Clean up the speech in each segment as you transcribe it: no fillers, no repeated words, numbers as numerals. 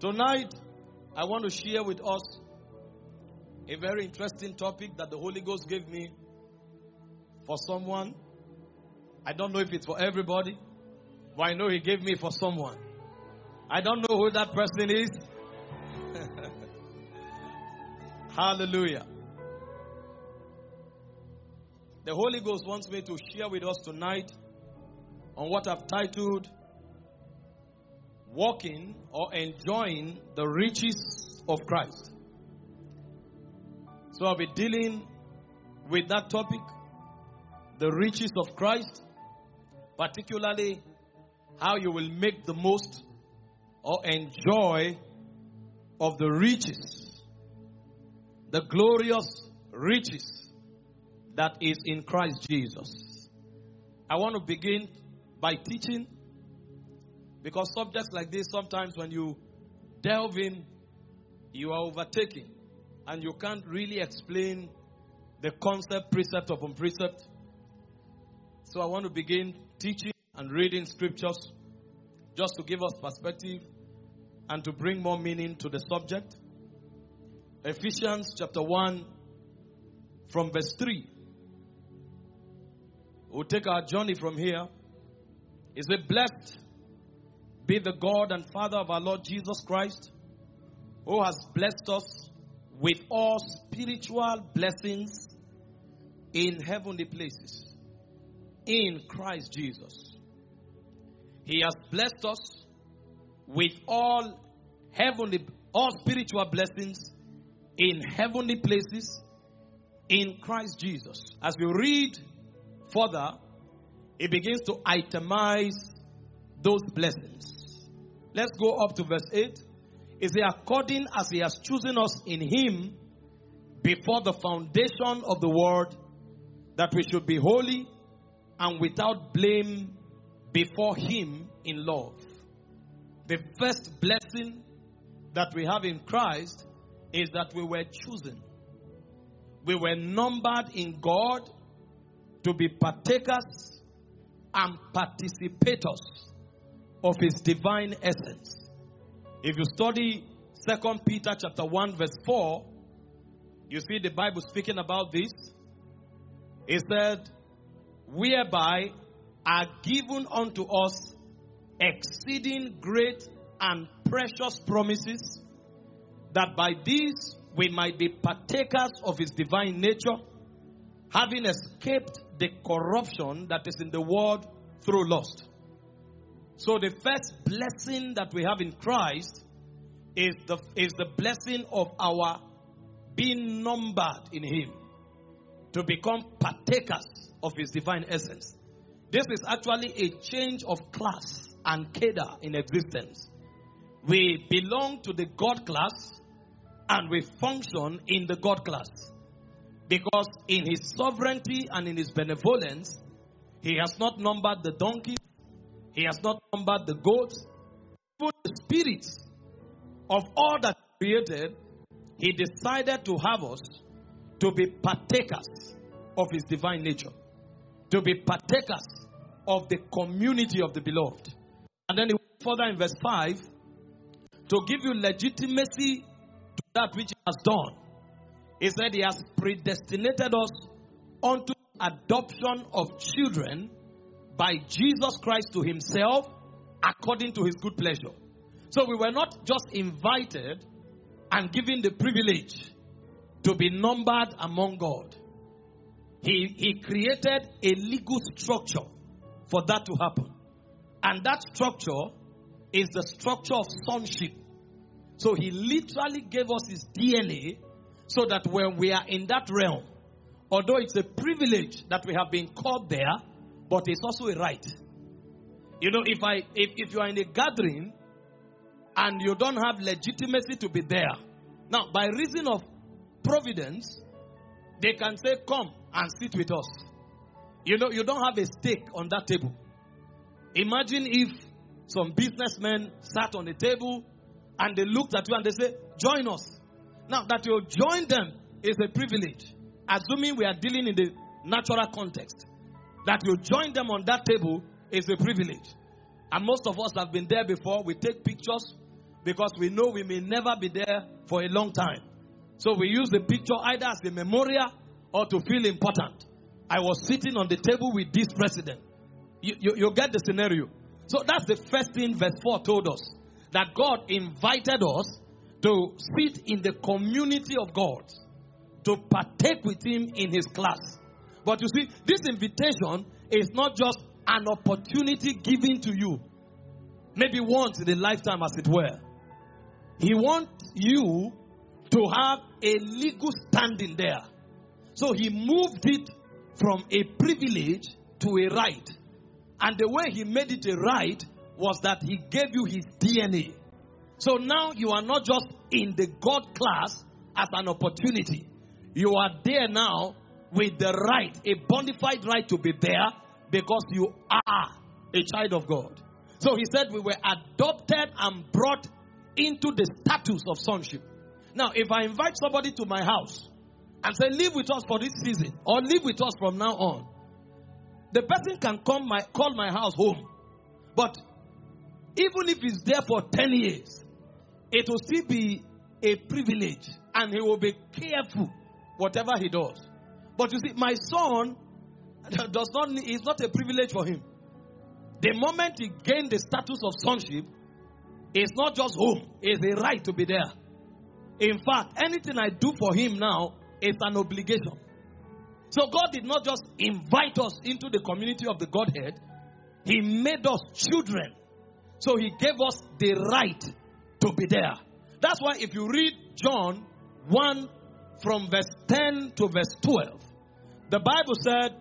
Tonight, I want to share with us a very interesting topic that the Holy Ghost gave me for someone. I don't know if it's for everybody, but I know He gave me for someone. I don't know who that person is. Hallelujah. The Holy Ghost wants me to share with us tonight on what I've titled Walking or Enjoying the Riches of Christ. So I'll be dealing with that topic, the riches of Christ, particularly how you will make the most or enjoy of the riches, the glorious riches that is in Christ Jesus. I want to begin by teaching, because subjects like this, sometimes when you delve in, you are overtaken and you can't really explain the concept, precept upon precept. So I want to begin teaching and reading scriptures just to give us perspective and to bring more meaning to the subject. Ephesians chapter 1 from verse 3. We'll take our journey from here. It says, "Blessed be the God and Father of our Lord Jesus Christ, who has blessed us with all spiritual blessings in heavenly places in Christ Jesus." He has blessed us with all spiritual blessings in heavenly places in Christ Jesus. As we read further, it begins to itemize those blessings. Let's go up to verse 8. It says, "According as He has chosen us in Him before the foundation of the world, that we should be holy and without blame before Him in love." The first blessing that we have in Christ is that we were chosen. We were numbered in God to be partakers and participators of His divine essence. If you study 2 Peter chapter 1 verse 4, you see the Bible speaking about this. It said, "Whereby are given unto us exceeding great and precious promises, that by these we might be partakers of His divine nature, having escaped the corruption that is in the world through lust." So the first blessing that we have in Christ is the blessing of our being numbered in Him, to become partakers of His divine essence. This is actually a change of class and cadre in existence. We belong to the God class and we function in the God class, because in His sovereignty and in His benevolence, He has not numbered the donkeys, He has not numbered the goats, even the spirits of all that He created. He decided to have us to be partakers of His divine nature, to be partakers of the community of the beloved. And then he went further in verse 5 to give you legitimacy to that which He has done. He said He has predestinated us unto adoption of children by Jesus Christ to Himself, according to His good pleasure. So we were not just invited and given the privilege to be numbered among God. He created a legal structure for that to happen. And that structure is the structure of sonship. So He literally gave us His DNA so that when we are in that realm, although it's a privilege that we have been called there, but it's also a right. You know, if you are in a gathering and you don't have legitimacy to be there, now by reason of providence, they can say, "Come and sit with us." You know, you don't have a stake on that table. Imagine if some businessmen sat on the table and they looked at you and they say, "Join us." Now, that you join them is a privilege, assuming we are dealing in the natural context. That you join them on that table is a privilege. And most of us have been there before. We take pictures. because we know we may never be there for a long time. So we use the picture either as a memorial or to feel important. I was sitting on the table with this president. You get the scenario. So that's the first thing verse 4 told us. That God invited us to sit in the community of God, to partake with Him in His class. But you see, this invitation is not just an opportunity given to you, maybe once in a lifetime, as it were. He wants you to have a legal standing there. So He moved it from a privilege to a right. And the way He made it a right was that He gave you His DNA. So now you are not just in the God class as an opportunity. You are there now with the right, a bona fide right to be there because you are a child of God. So He said we were adopted and brought into the status of sonship. Now, if I invite somebody to my house and say, live with us for this season, or live with us from now on, the person can call my house home. But even if he's there for 10 years, it will still be a privilege, and he will be careful whatever he does. But you see, my son it's not a privilege for him. The moment he gained the status of sonship, it's not just home, it's a right to be there. In fact, anything I do for him now is an obligation. So God did not just invite us into the community of the Godhead. He made us children. So He gave us the right to be there. That's why if you read John 1 from verse 10 to verse 12, the Bible said,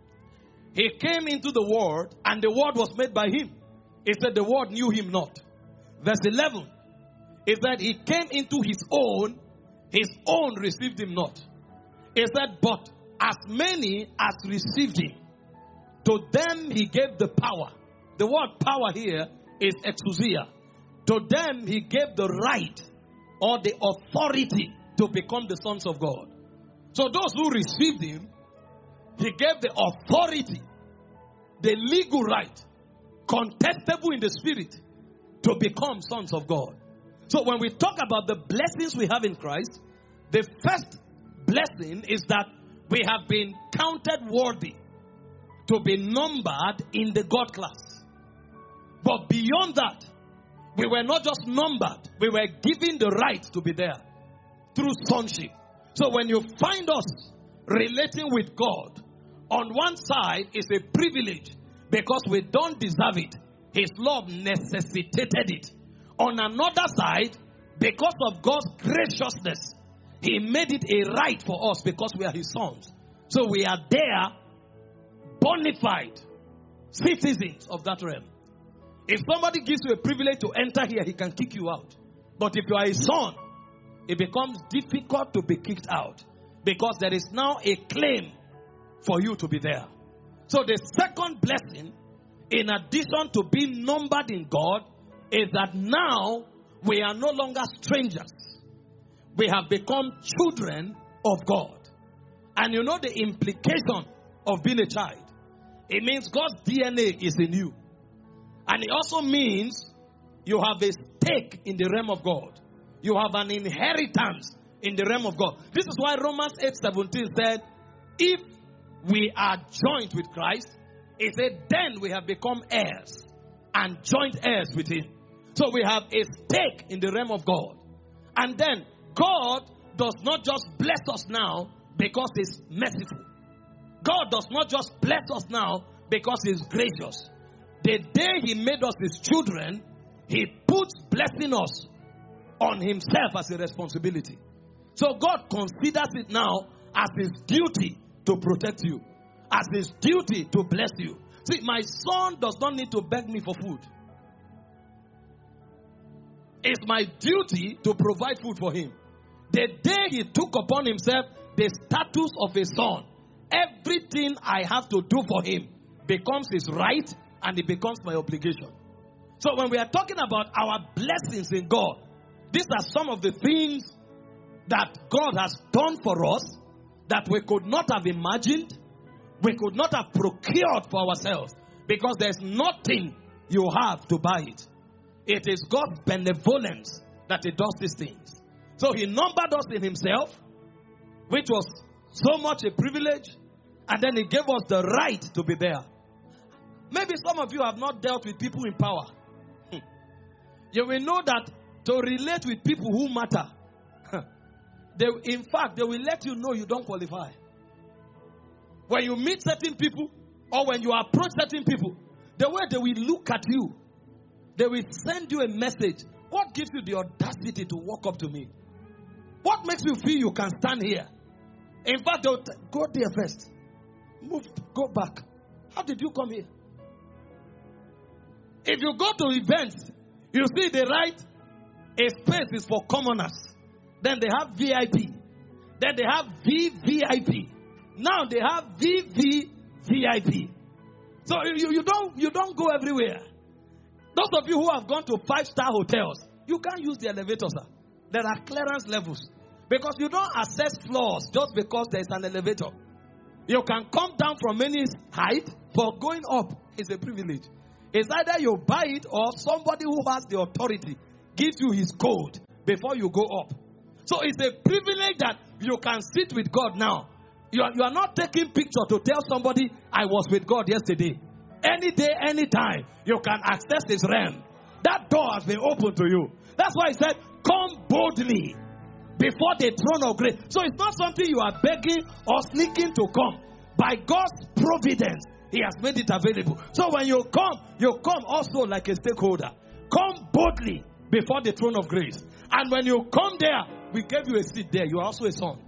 He came into the world and the Word was made by Him. It said the Word knew Him not. Verse 11, it said He came into His own received Him not. It said, but as many as received Him, to them He gave the power. The word power here is exousia. To them He gave the right or the authority to become the sons of God. So those who received Him, He gave the authority, the legal right, contestable in the spirit, to become sons of God. So when we talk about the blessings we have in Christ, the first blessing is that we have been counted worthy to be numbered in the God class. But beyond that, we were not just numbered, we were given the right to be there through sonship. So when you find us relating with God, on one side is a privilege because we don't deserve it. His love necessitated it. On another side, because of God's graciousness, He made it a right for us because we are His sons. So we are there, bona fide citizens of that realm. If somebody gives you a privilege to enter here, he can kick you out. But if you are a son, it becomes difficult to be kicked out because there is now a claim for you to be there. So the second blessing, in addition to being numbered in God, is that now we are no longer strangers. We have become children of God. And you know the implication of being a child. It means God's DNA is in you. And it also means you have a stake in the realm of God. You have an inheritance in the realm of God. This is why Romans 8:17 said, if we are joined with Christ, it said, then we have become heirs and joint heirs with Him. So we have a stake in the realm of God. And then God does not just bless us now because He's merciful. God does not just bless us now because He's gracious. The day He made us His children, He puts blessing us on Himself as a responsibility. So God considers it now as His duty to protect you, as His duty to bless you. See, my son does not need to beg me for food. It's my duty to provide food for him. The day he took upon himself the status of a son, everything I have to do for him becomes his right and it becomes my obligation. So when we are talking about our blessings in God, these are some of the things that God has done for us that we could not have imagined, we could not have procured for ourselves, because there's nothing you have to buy it. It is God's benevolence that He does these things. So He numbered us in Himself, which was so much a privilege, and then He gave us the right to be there. Maybe some of you have not dealt with people in power. You will know that to relate with people who matter, in fact, they will let you know you don't qualify. When you meet certain people, or when you approach certain people, the way they will look at you, they will send you a message. What gives you the audacity to walk up to me? What makes you feel you can stand here? In fact, they'll go there first. Go back. How did you come here? If you go to events, you see they write a space is for commoners. Then they have VIP. Then they have VVIP. Now they have VVVIP. So you don't go everywhere. Those of you who have gone to 5-star hotels, you can't use the elevator, sir. There are clearance levels. Because you don't access floors just because there is an elevator. You can come down from any height, but going up is a privilege. It's either you buy it or somebody who has the authority gives you his code before you go up. So it's a privilege that you can sit with God now. You are not taking picture to tell somebody, I was with God yesterday. Any day, any time, you can access His realm. That door has been opened to you. That's why He said, come boldly before the throne of grace. So it's not something you are begging or sneaking to come. By God's providence, He has made it available. So when you come also like a stakeholder. Come boldly before the throne of grace. And when you come there, we gave you a seat there. You are also a son.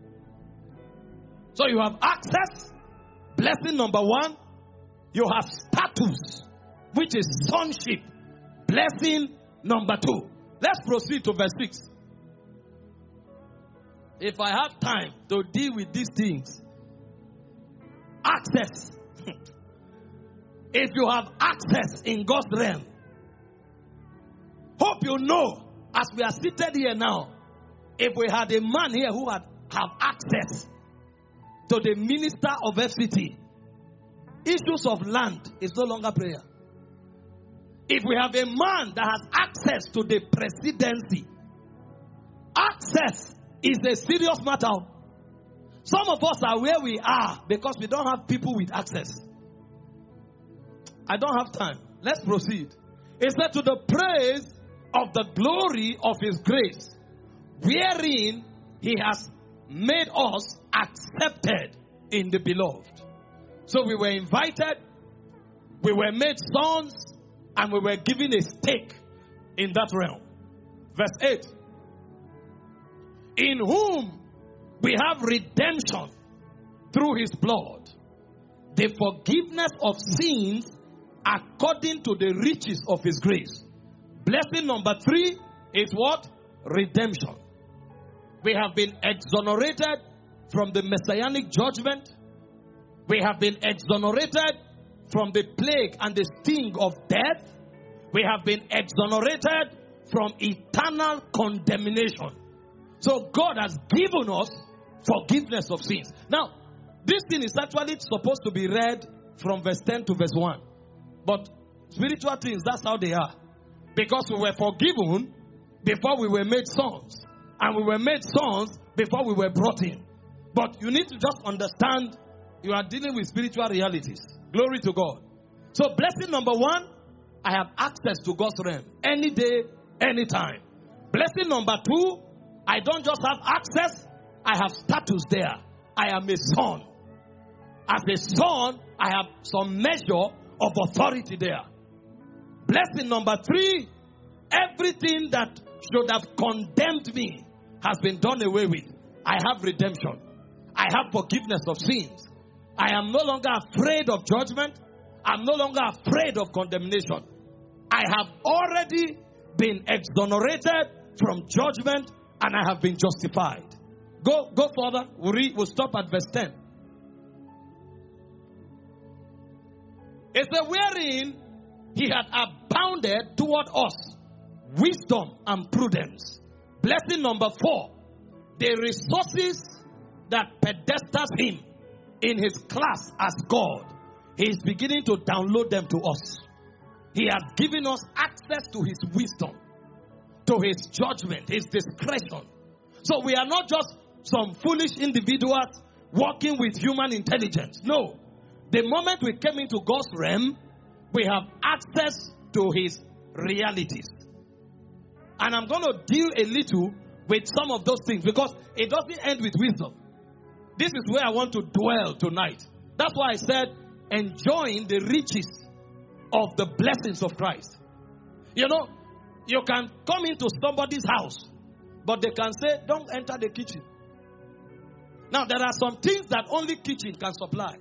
So you have access. Blessing number 1. You have status, which is sonship. Blessing number 2. Let's proceed to verse 6. If I have time to deal with these things. Access. If you have access in God's realm. Hope you know, as we are seated here now, if we had a man here who have access to the minister of FCT, issues of land is no longer prayer. If we have a man that has access to the presidency, access is a serious matter. Some of us are where we are because we don't have people with access. I don't have time. Let's proceed. It said, to the praise of the glory of His grace, wherein He has made us accepted in the beloved. So we were invited, we were made sons, and we were given a stake in that realm. Verse 8. In whom we have redemption through His blood, the forgiveness of sins according to the riches of His grace. Blessing number 3 is what? Redemption. We have been exonerated from the messianic judgment. We have been exonerated from the plague and the sting of death. We have been exonerated from eternal condemnation. So God has given us forgiveness of sins. Now, this thing is actually supposed to be read from verse 10 to verse 1. But spiritual things, that's how they are. Because we were forgiven before we were made sons. And we were made sons before we were brought in. But you need to just understand you are dealing with spiritual realities. Glory to God. So blessing number 1, I have access to God's realm. Any day, anytime. Blessing number 2, I don't just have access, I have status there. I am a son. As a son, I have some measure of authority there. Blessing number 3, everything that should have condemned me has been done away with. I have redemption. I have forgiveness of sins. I am no longer afraid of judgment. I'm no longer afraid of condemnation. I have already been exonerated from judgment and I have been justified. Go further. We'll stop at verse 10. It says, wherein He had abounded toward us wisdom and prudence. Blessing number 4, the resources that pedestals Him in His class as God, He is beginning to download them to us. He has given us access to His wisdom, to His judgment, His discretion. So we are not just some foolish individuals working with human intelligence. No. The moment we came into God's realm, we have access to His realities. And I'm going to deal a little with some of those things because it doesn't end with wisdom. This is where I want to dwell tonight. That's why I said enjoying the riches of the blessings of Christ. You know, you can come into somebody's house, but they can say, don't enter the kitchen. Now, there are some things that only kitchen can supply.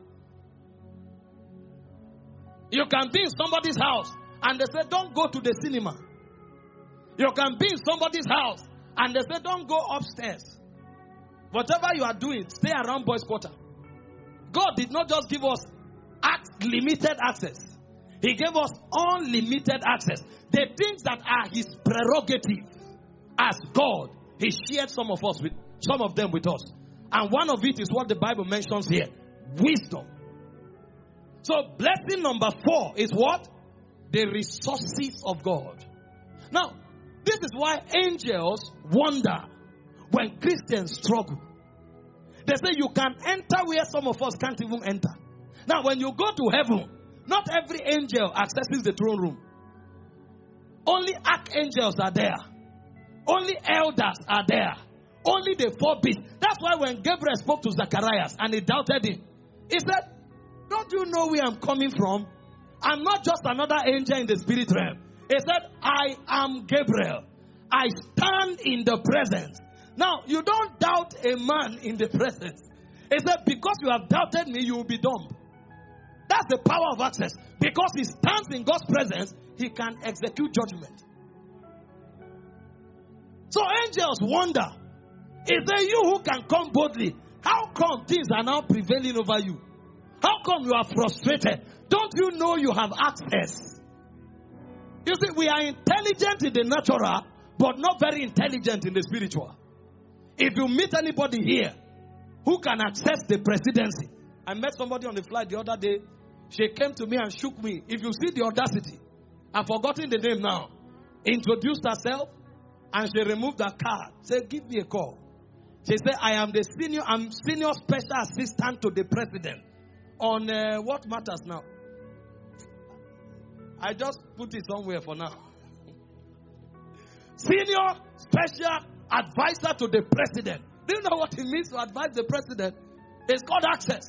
You can be in somebody's house, and they say, don't go to the cinema. You can be in somebody's house, and they say, don't go upstairs. Whatever you are doing, stay around boys' quarter. God did not just give us limited access. He gave us unlimited access. The things that are His prerogative as God, He shared some of them with us. And one of it is what the Bible mentions here. Wisdom. So blessing number 4 is what? The resources of God. Now, this is why angels wonder when Christians struggle. They say you can enter where some of us can't even enter. Now, when you go to heaven, not every angel accesses the throne room. Only archangels are there. Only elders are there. Only the 4 beasts. That's why when Gabriel spoke to Zacharias and he doubted him, he said, don't you know where I'm coming from? I'm not just another angel in the spirit realm. He said, I am Gabriel. I stand in the presence. Now, you don't doubt a man in the presence. He said, because you have doubted me, you will be dumb. That's the power of access. Because he stands in God's presence, he can execute judgment. So angels wonder, is there you who can come boldly? How come things are now prevailing over you? How come you are frustrated? Don't you know you have access? You see, we are intelligent in the natural, but not very intelligent in the spiritual. If you meet anybody here who can access the presidency. I met somebody on the flight the other day. She came to me and shook me. If you see the audacity, I've forgotten the name now. Introduced herself and she removed her card. Said, give me a call. She said, I'm senior special assistant to the president on what matters now. I just put it somewhere for now. Senior special advisor to the president. Do you know what it means to advise the president? It's called access.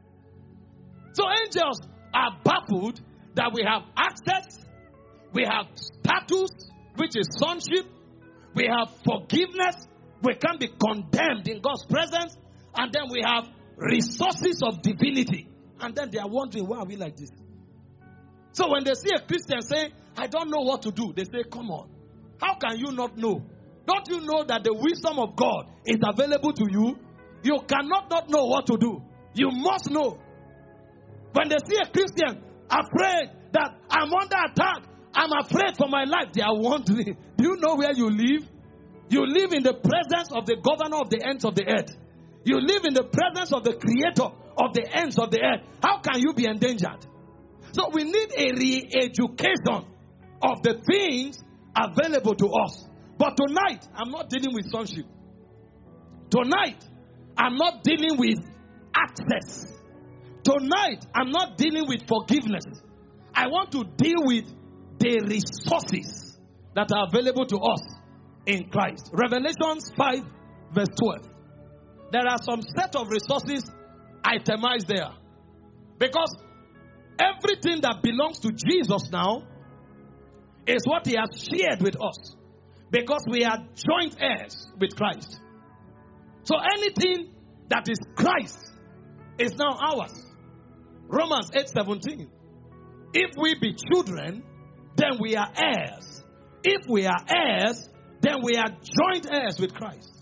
So angels are baffled that we have access, we have status, which is sonship, we have forgiveness, we can be condemned in God's presence, and then we have resources of divinity. And then they are wondering, why are we like this? So when they see a Christian saying, I don't know what to do, they say, come on. How can you not know? Don't you know that the wisdom of God is available to you? You cannot not know what to do. You must know. When they see a Christian afraid that I'm under attack, I'm afraid for my life, they are wondering, do you know where you live? You live in the presence of the governor of the ends of the earth. You live in the presence of the creator of the ends of the earth. How can you be endangered? So we need a re-education of the things available to us. But tonight, I'm not dealing with sonship. Tonight, I'm not dealing with access. Tonight, I'm not dealing with forgiveness. I want to deal with the resources that are available to us in Christ. Revelations 5 verse 12. There are some set of resources itemized there. Because everything that belongs to Jesus now is what he has shared with us. Because we are joint heirs with Christ. So anything that is Christ is now ours. Romans 8:17. If we be children, then we are heirs. If we are heirs, then we are joint heirs with Christ.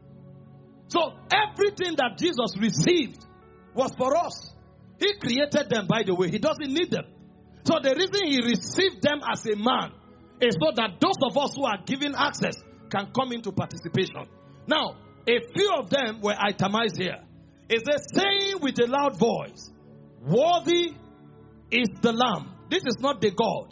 So everything that Jesus received was for us. He created them, by the way. He doesn't need them. So the reason he received them as a man is so that those of us who are given access can come into participation. Now, a few of them were itemized here. It says, saying with a loud voice, worthy is the Lamb. This is not the God.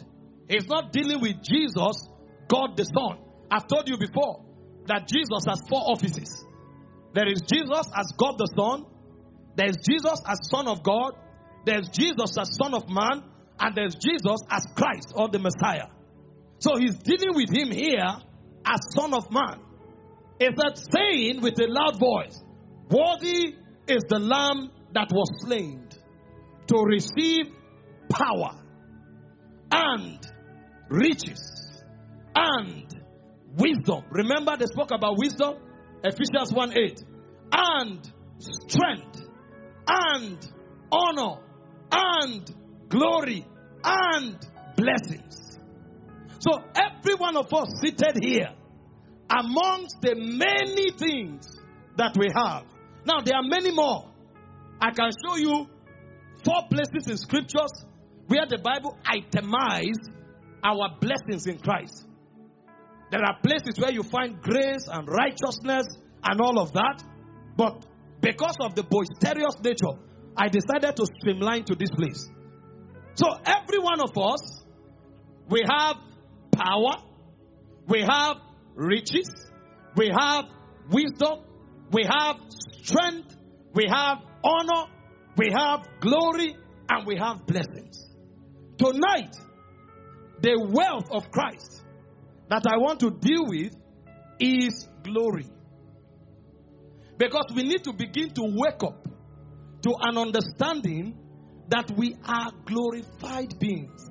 He's not dealing with Jesus, God the Son. I've told you before that Jesus has 4 offices. There is Jesus as God the Son. There is Jesus as Son of God. There's Jesus as Son of Man. And there's Jesus as Christ or the Messiah. So he's dealing with him here as Son of Man. It's that saying with a loud voice, worthy is the Lamb that was slain to receive power and riches and wisdom. Remember they spoke about wisdom? Ephesians 1:8. And strength and honor and glory and blessings. So every one of us seated here, amongst the many things that we have. Now there are many more. I can show you 4 places in scriptures where the Bible itemized our blessings in Christ. There are places where you find grace and righteousness and all of that. But because of the boisterous nature, I decided to streamline to this place. So every one of us, we have power, we have riches, we have wisdom, we have strength, we have honor, we have glory, and we have blessings. Tonight, the wealth of Christ that I want to deal with is glory. Because we need to begin to wake up to an understanding that we are glorified beings.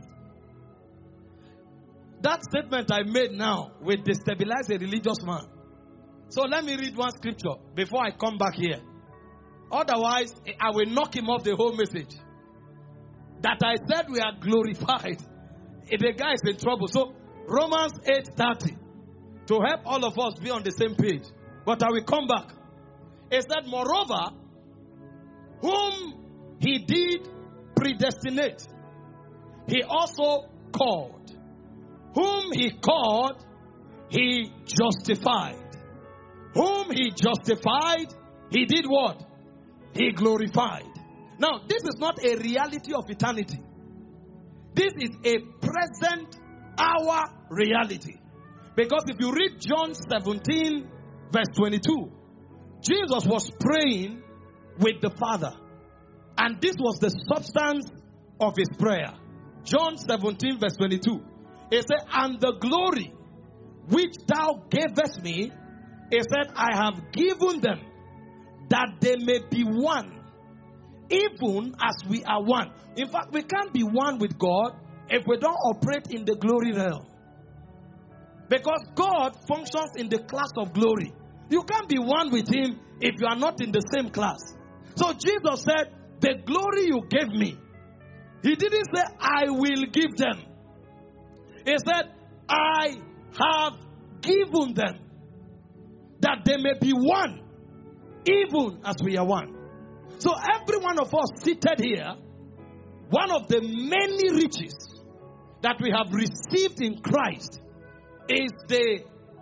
That statement I made now will destabilize a religious man. So let me read one scripture before I come back here. Otherwise, I will knock him off the whole message. That I said we are glorified. The guy is in trouble. So Romans 8:30, to help all of us be on the same page. But I will come back. It said, moreover, whom he did predestinate, he also called. Whom he called, he justified. Whom he justified, he did what? He glorified. Now, this is not a reality of eternity. This is a present hour reality. Because if you read John 17, verse 22, Jesus was praying with the Father. And this was the substance of his prayer. John 17, verse 22. He said, and the glory which thou gavest me, he said, I have given them, that they may be one, even as we are one. In fact, we can't be one with God if we don't operate in the glory realm. Because God functions in the class of glory. You can't be one with him if you are not in the same class. So Jesus said, the glory you gave me. He didn't say, I will give them. He said, I have given them, that they may be one, even as we are one. So every one of us seated here, one of the many riches that we have received in Christ is the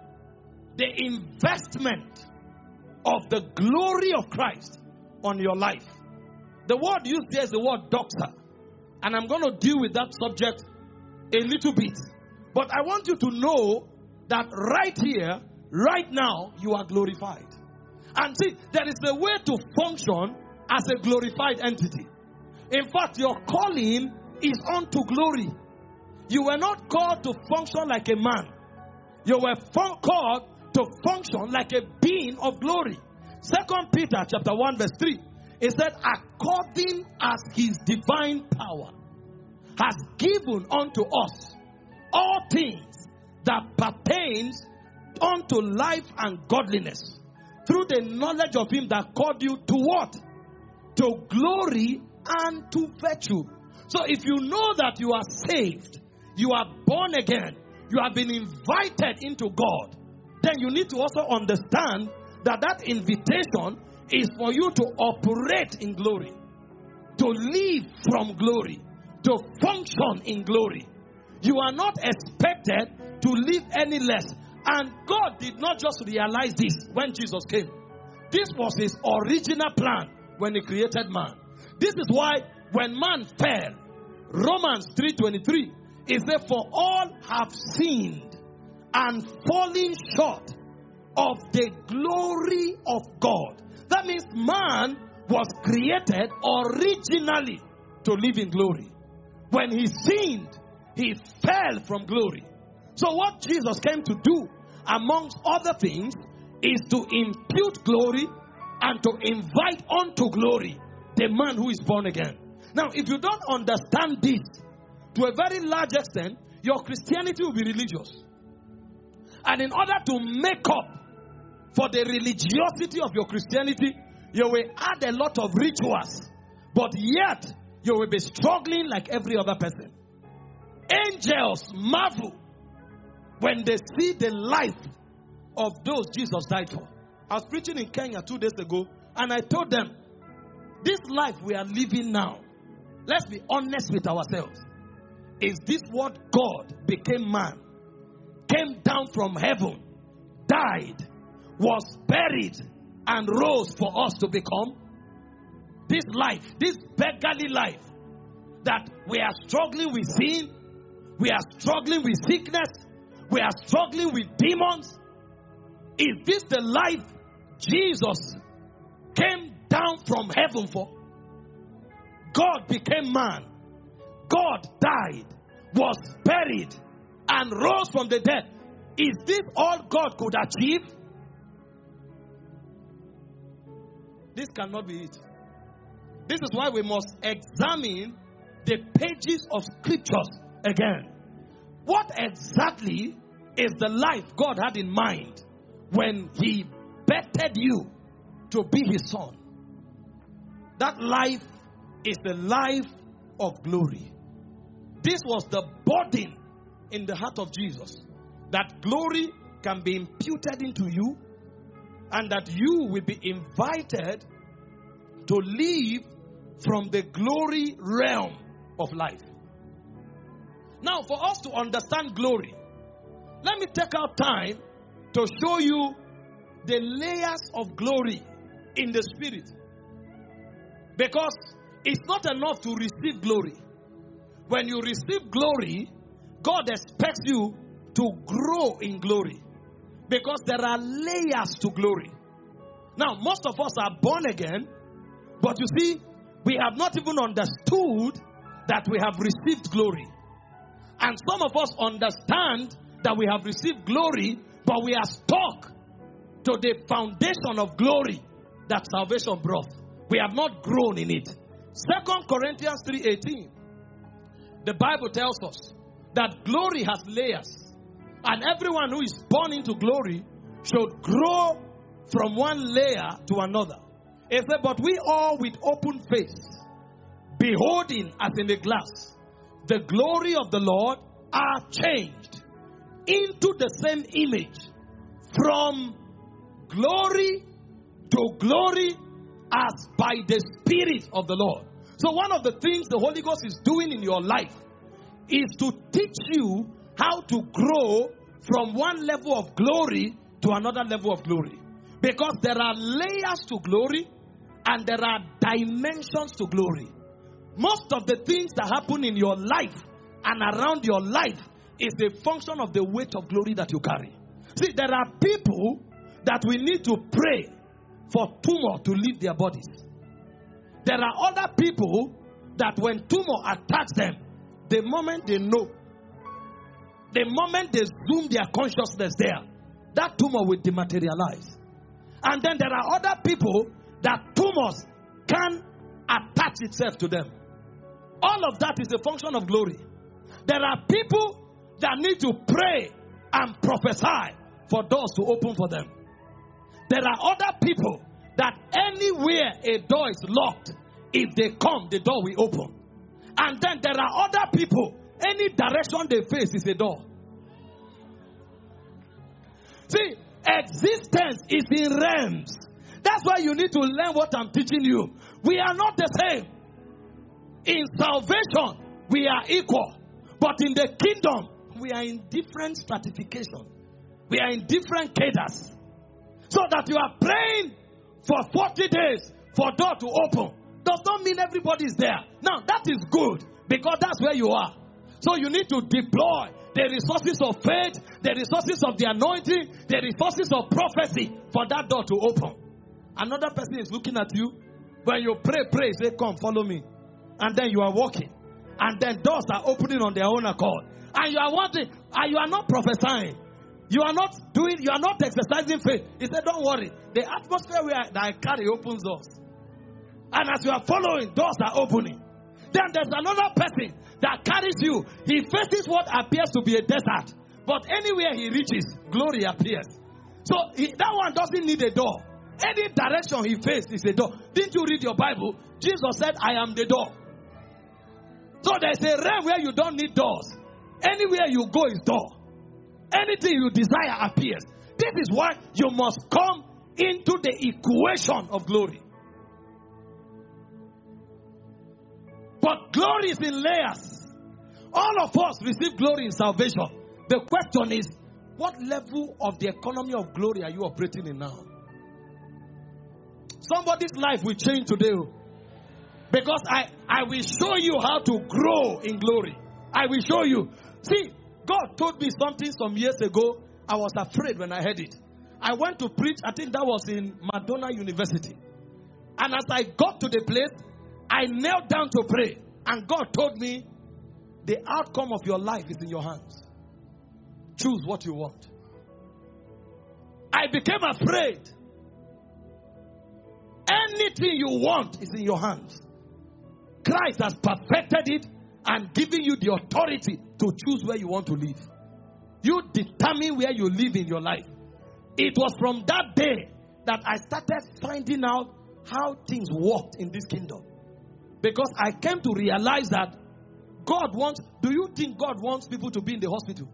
investment of the glory of Christ on your life. The word used there is the word doxa. And I'm going to deal with that subject a little bit. But I want you to know that right here, right now, you are glorified. And see, there is a way to function as a glorified entity. In fact, your calling is unto glory. You were not called to function like a man. You were called to function like a being of glory. 2 Peter chapter 1 verse 3. It said, according as his divine power has given unto us all things that pertains unto life and godliness, through the knowledge of him that called you to what? To glory and to virtue. So if you know that you are saved, you are born again, you have been invited into God, then you need to also understand that that invitation is for you to operate in glory, to live from glory, to function in glory. You are not expected to live any less. And God did not just realize this when Jesus came. This was his original plan when he created man. This is why when man fell, Romans 3:23, He said, for all have sinned and fallen short of the glory of God. That means man was created originally to live in glory. When he sinned, he fell from glory. So what Jesus came to do, amongst other things, is to impute glory and to invite unto glory the man who is born again. Now, if you don't understand this, to a very large extent, your Christianity will be religious. And in order to make up for the religiosity of your Christianity, you will add a lot of rituals. But yet, you will be struggling like every other person. Angels marvel when they see the life of those Jesus died for. I was preaching in Kenya 2 days ago, and I told them, this life we are living now, let's be honest with ourselves. Is this what God became man, came down from heaven, died, was buried, and rose for us to become? This life, this beggarly life, that we are struggling with sin, we are struggling with sickness, we are struggling with demons. Is this the life Jesus came down from heaven for? God became man. God died, was buried, and rose from the dead. Is this all God could achieve? This cannot be it. This is why we must examine the pages of scriptures again. What exactly is the life God had in mind when he bettered you to be his son? That life is the life of glory. This was the burden in the heart of Jesus, that glory can be imputed into you and that you will be invited to live from the glory realm of life. Now, for us to understand glory, let me take out time to show you the layers of glory in the spirit. Because it's not enough to receive glory. When you receive glory, God expects you to grow in glory. Because there are layers to glory. Now, most of us are born again, but you see, we have not even understood that we have received glory. And some of us understand that we have received glory, but we are stuck to the foundation of glory that salvation brought. We have not grown in it. 2 Corinthians 3:18. The Bible tells us that glory has layers. And everyone who is born into glory should grow from one layer to another. It said, but we all with open face, beholding as in a glass the glory of the Lord, are changed into the same image, from glory to glory, as by the Spirit of the Lord. So one of the things the Holy Ghost is doing in your life is to teach you how to grow from one level of glory to another level of glory. Because there are layers to glory and there are dimensions to glory. Most of the things that happen in your life and around your life is a function of the weight of glory that you carry. See, there are people that we need to pray for tumor to leave their bodies. There are other people that when tumor attacks them, the moment they know, the moment they zoom their consciousness there, that tumor will dematerialize. And then there are other people that tumors can attach itself to them. All of that is a function of glory. There are people that need to pray and prophesy for doors to open for them. There are other people that anywhere a door is locked, if they come, the door will open. And then there are other people, any direction they face is a door. See, existence is in realms. That's why you need to learn what I'm teaching you. We are not the same. In salvation, we are equal. But in the kingdom, we are in different stratification. We are in different cadres. So that you are praying for 40 days for door to open does not mean everybody is there. Now, that is good because that's where you are. So you need to deploy the resources of faith, the resources of the anointing, the resources of prophecy for that door to open. Another person is looking at you. When you pray, say, come, follow me. And then you are walking. And then doors are opening on their own accord. And you are wanting, and you are not prophesying. You are not exercising faith. He said, don't worry. The atmosphere that I carry opens doors. And as you are following, doors are opening. Then there's another person that carries you. He faces what appears to be a desert. But anywhere he reaches, glory appears. So that one doesn't need a door. Any direction he faces is a door. Didn't you read your Bible? Jesus said, I am the door. So there's a realm where you don't need doors. Anywhere you go is door. Anything you desire appears. This is why you must come into the equation of glory. But glory is in layers. All of us receive glory in salvation. The question is, what level of the economy of glory are you operating in now? Somebody's life will change today. Because I will show you how to grow in glory. I will show you. See, God told me something some years ago. I was afraid when I heard it. I went to preach, I think that was in Madonna University. And as I got to the place, I knelt down to pray. And God told me, the outcome of your life is in your hands. Choose what you want. I became afraid. Anything you want is in your hands. Christ has perfected it and given you the authority to choose where you want to live. You determine where you live in your life. It was from that day that I started finding out how things worked in this kingdom. Because I came to realize that God wants, do you think God wants people to be in the hospital?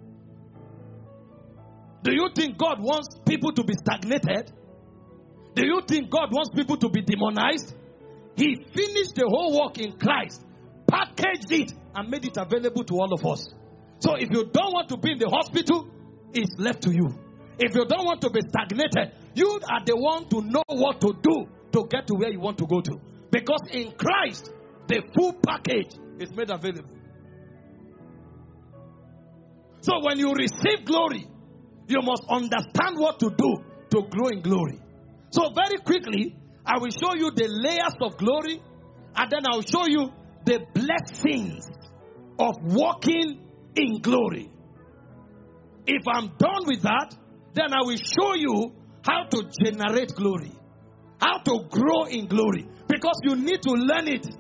Do you think God wants people to be stagnated? Do you think God wants people to be demonized? He finished the whole work in Christ, packaged it, and made it available to all of us. So if you don't want to be in the hospital, it's left to you. If you don't want to be stagnated, you are the one to know what to do to get to where you want to go to. Because in Christ, the full package is made available. So when you receive glory, you must understand what to do to grow in glory. So very quickly, I will show you the layers of glory, and then I will show you the blessings of walking in glory. If I'm done with that, then I will show you how to generate glory, how to grow in glory, because you need to learn it.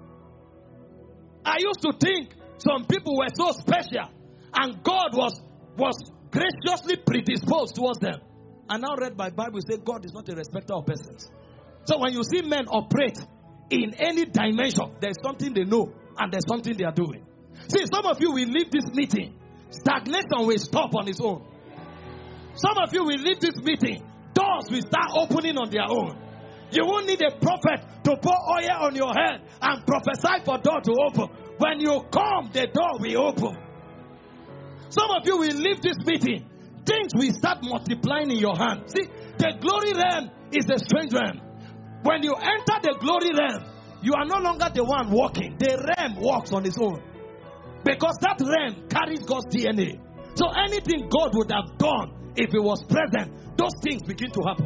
I used to think some people were so special, and God was graciously predisposed towards them. I now read my Bible, say God is not a respecter of persons. So when you see men operate in any dimension, there's something they know and there's something they are doing. See, some of you will leave this meeting, stagnation will stop on its own. Some of you will leave this meeting, doors will start opening on their own. You won't need a prophet to pour oil on your head and prophesy for door to open. When you come, the door will open. Some of you will leave this meeting, things will start multiplying in your hand. See, the glory realm is a strange realm. When you enter the glory realm, you are no longer the one walking. The realm walks on its own. Because that realm carries God's DNA. So anything God would have done if He was present, those things begin to happen.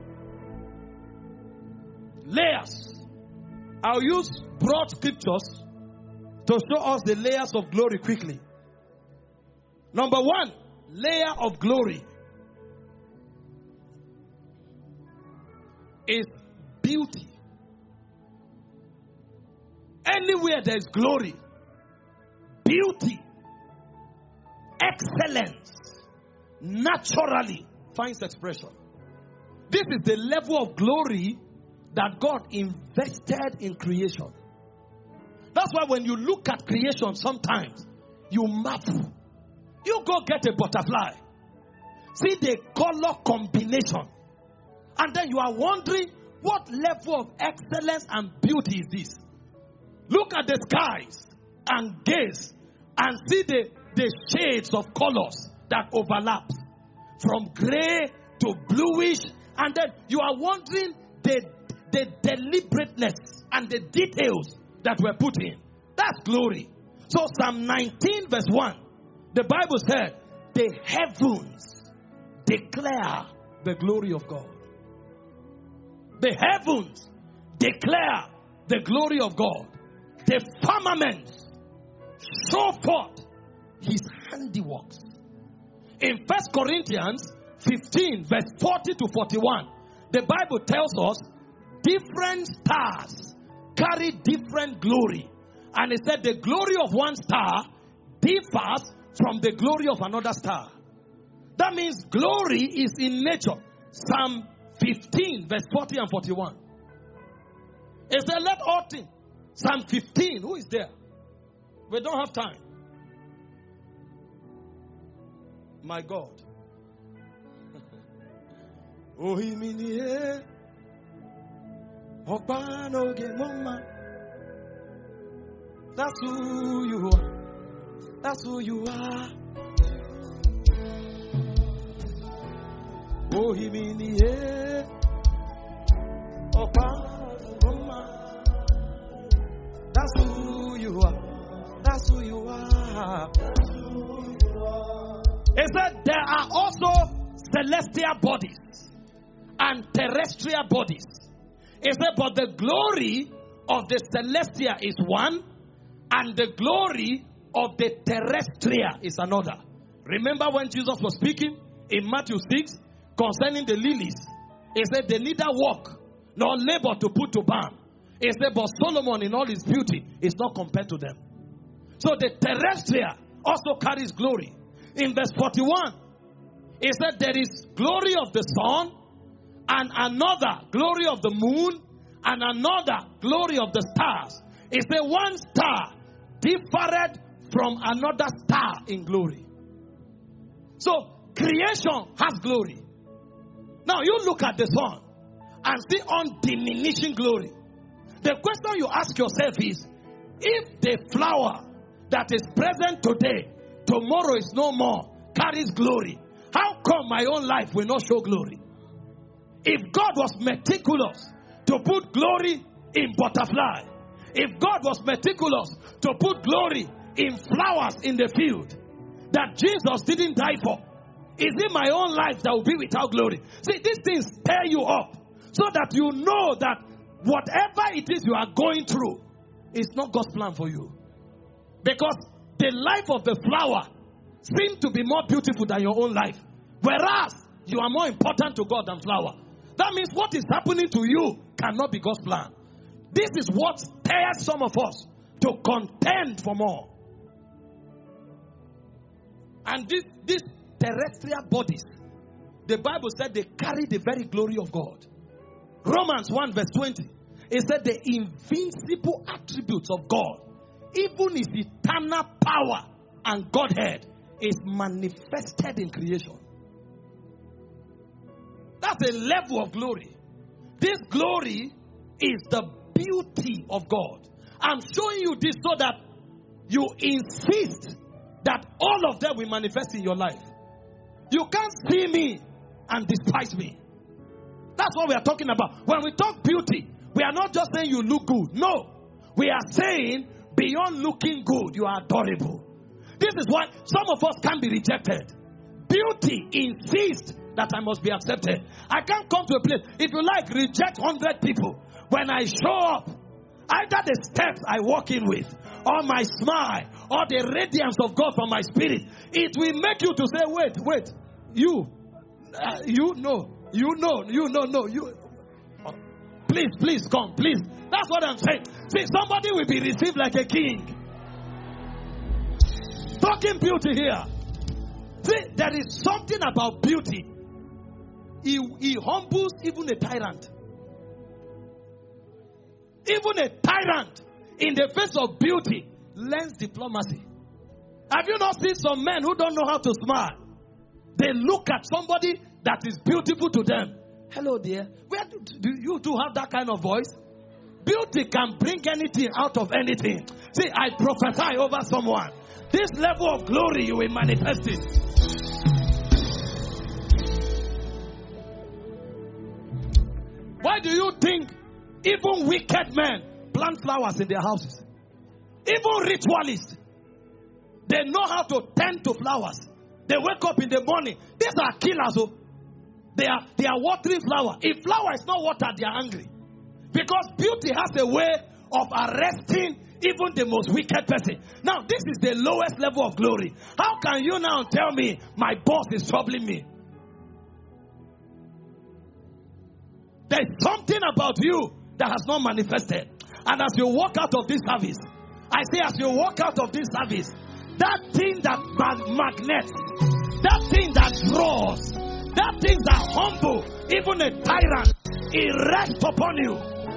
Layers. I'll use broad scriptures to show us the layers of glory quickly. Number one, layer of glory is beauty. Anywhere there is glory, beauty, excellence, naturally finds expression. This is the level of glory that God invested in creation. That's why when you look at creation sometimes, you marvel. You go get a butterfly. See the color combination. And then you are wondering, what level of excellence and beauty is this? Look at the skies and gaze and see the shades of colors that overlap. From gray to bluish. And then you are wondering the deliberateness and the details that were put in. That's glory. So Psalm 19 verse 1, the Bible said, the heavens declare the glory of God. The heavens declare the glory of God. The firmaments show forth his handiworks. In 1 Corinthians 15 verse 40 to 41, the Bible tells us different stars carry different glory. And it said the glory of one star differs from the glory of another star. That means glory is in nature. Psalm 15 verse 40 and 41. It said, let all things. Psalm 15, who is there? We don't have time. My God. Oh, he mean that's who you are. That's who you are. Oh, he mean that's who you are. That's who you are. It said there are also celestial bodies and terrestrial bodies. It said, but the glory of the celestial is one, and the glory of the terrestrial is another. Remember when Jesus was speaking in Matthew 6 concerning the lilies? He said, they neither walk nor labor to put to barn. He said, but Solomon in all his beauty is not compared to them. So the terrestrial also carries glory. In verse 41, he said, there is glory of the sun, and another glory of the moon, and another glory of the stars. He said, one star differed from another star in glory. So creation has glory. Now you look at the sun and see undiminishing glory. The question you ask yourself is, if the flower that is present today, tomorrow is no more, carries glory, how come my own life will not show glory? If God was meticulous to put glory in butterfly, if God was meticulous to put glory in flowers in the field that Jesus didn't die for, is it my own life that will be without glory? See, these things stir you up so that you know that whatever it is you are going through is not God's plan for you. Because the life of the flower seems to be more beautiful than your own life, whereas you are more important to God than flower. That means what is happening to you cannot be God's plan. This is what stirs some of us to contend for more. And these terrestrial bodies, the Bible said they carry the very glory of God. Romans 1 verse 20, it said the invincible attributes of God, even his eternal power and Godhead, is manifested in creation. That's a level of glory. This glory is the beauty of God. I'm showing you this so that you insist that all of them will manifest in your life. You can't see me and despise me. That's what we are talking about. When we talk beauty, we are not just saying you look good. No. We are saying beyond looking good, you are adorable. This is why some of us can be rejected. Beauty insists that I must be accepted. I can't come to a place, if you like, reject 100 people. When I show up, either the steps I walk in with, or my smile, or the radiance of God from my spirit, it will make you to say, wait, please come, please. That's what I'm saying. See, somebody will be received like a king. Talking beauty here. See, there is something about beauty. He humbles even a tyrant. Even a tyrant, in the face of beauty, learns diplomacy. Have you not seen some men who don't know how to smile? They look at somebody that is beautiful to them. Hello, dear. Where do you two have that kind of voice? Beauty can bring anything out of anything. See, I prophesy over someone. This level of glory, you will manifest it. Why do you think even wicked men plant flowers in their houses? Even ritualists, They know how to tend to flowers. They wake up in the morning. These are killers. Oh. They are watering flower. If flower is not watered, they are angry. Because beauty has a way of arresting even the most wicked person. Now, this is the lowest level of glory. How can you now tell me my boss is troubling me? There's something about you that has not manifested. And as you walk out of this service, I say as you walk out of this service, that thing that magnets, that thing that draws, that thing that humble, even a tyrant, it rests upon you.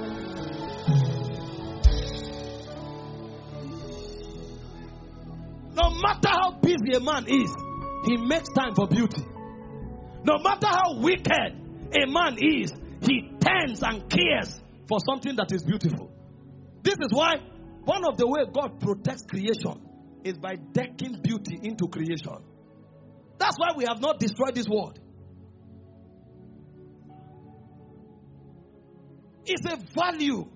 No matter how busy a man is, he makes time for beauty. No matter how wicked a man is, he tends and cares for something that is beautiful. This is why one of the ways God protects creation is by decking beauty into creation. That's why we have not destroyed this world. It's a value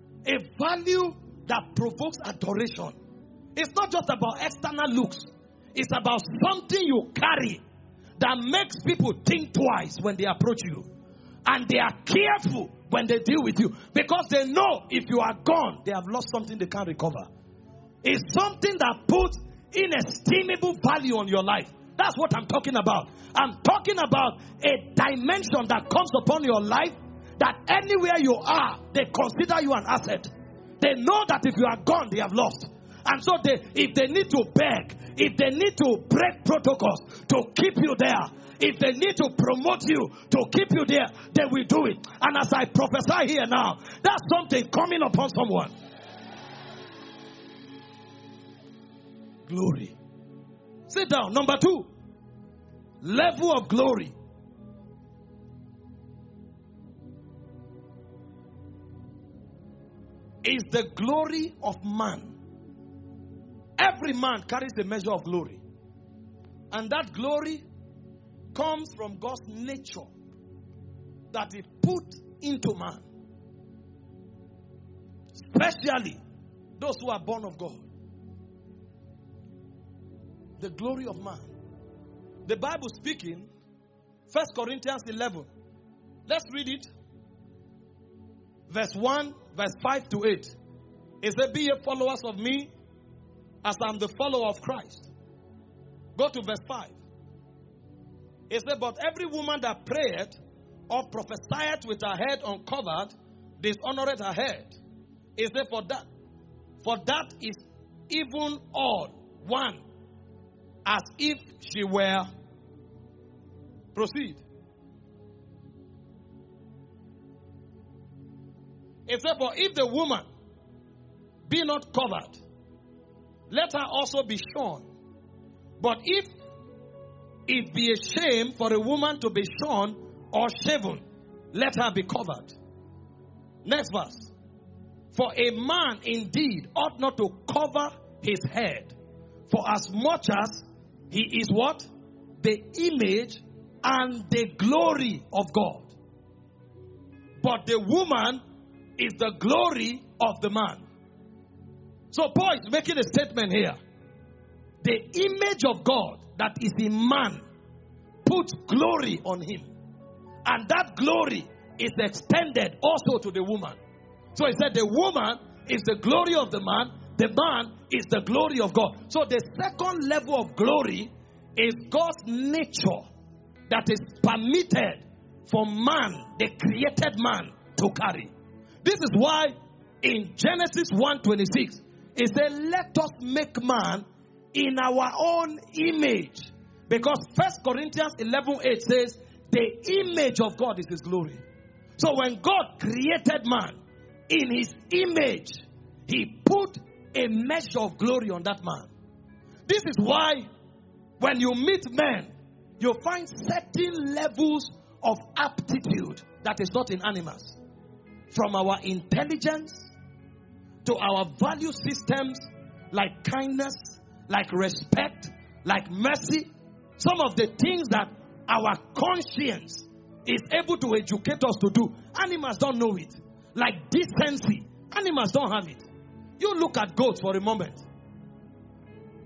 that provokes adoration. It's not just about external looks. It's about something you carry that makes people think twice when they approach you. And they are careful when they deal with you. Because they know if you are gone, they have lost something they can't recover. It's something that puts inestimable value on your life. That's what I'm talking about. I'm talking about a dimension that comes upon your life that anywhere you are, they consider you an asset. They know that if you are gone, they have lost. And so if they need to beg, if they need to break protocols to keep you there, if they need to promote you to keep you there, they will do it. And as I prophesy here now, that's something coming upon someone. Glory. Sit down. Number 2. Level of glory. Is the glory of man. Every man carries a measure of glory. And that glory comes from God's nature that He put into man. Especially those who are born of God. The glory of man. The Bible speaking, 1 Corinthians 11. Let's read it. Verse 1, verse 5 to 8. It said, be ye followers of me, as I am the follower of Christ. Go to verse 5. It said, but every woman that prayeth or prophesieth with her head uncovered, dishonoreth her head. It said, for that is even all one, as if she were. Proceed. It said, for if the woman be not covered, let her also be shorn. But if it be a shame for a woman to be shorn or shaven, let her be covered. Next verse. For a man indeed ought not to cover his head, for as much as he is what? The image and the glory of God. But the woman is the glory of the man. So Paul is making a statement here. The image of God that is in man puts glory on him. And that glory is extended also to the woman. So he said the woman is the glory of the man is the glory of God. So the second level of glory is God's nature that is permitted for man, the created man, to carry. This is why in Genesis 1:26, it said, let us make man in our own image. Because 1 Corinthians 11:8 says, the image of God is His glory. So when God created man in His image, He put a measure of glory on that man. This is why when you meet men, you find certain levels of aptitude that is not in animals. From our intelligence to our value systems like kindness, like respect, like mercy. Some of the things that our conscience is able to educate us to do, animals don't know it. Like decency, animals don't have it. You look at goats for a moment.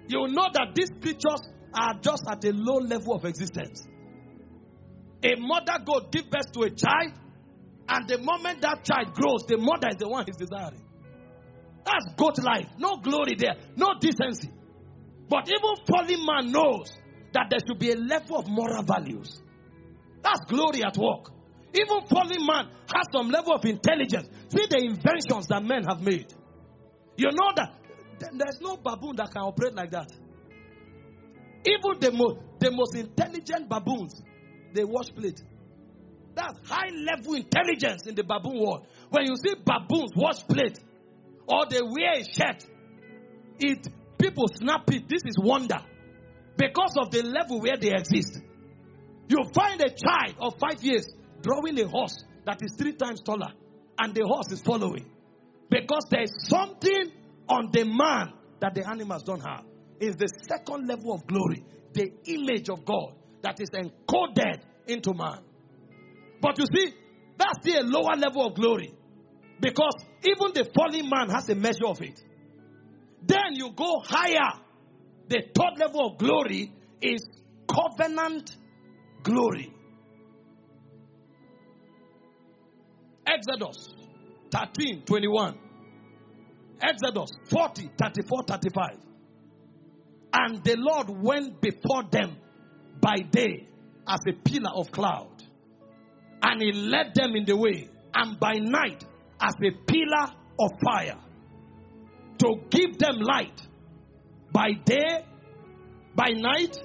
you will know that these creatures are just at a low level of existence. A mother goat gives birth to a child, and the moment that child grows, the mother is the one he's desiring. That's goat life. No glory there, no decency. But even fallen man knows that there should be a level of moral values. That's glory at work. Even fallen man has some level of intelligence. See the inventions that men have made. You know that there's no baboon that can operate like that. Even the most intelligent baboons, they wash plate. That's high level intelligence in the baboon world. When you see baboons wash plate, or they wear a shirt, people snap it. This is wonder. Because of the level where they exist. You find a child of 5 years drawing a horse that is 3 times taller, and the horse is following. Because there is something on the man that the animals don't have. It's the second level of glory, the image of God that is encoded into man. But you see, that's still a lower level of glory. Because even the fallen man has a measure of it. Then you go higher. The third level of glory is covenant glory. Exodus 13:21. Exodus 40:34-35. And the Lord went before them by day as a pillar of cloud, and he led them in the way, and by night as a pillar of fire, to give them light by day, by night,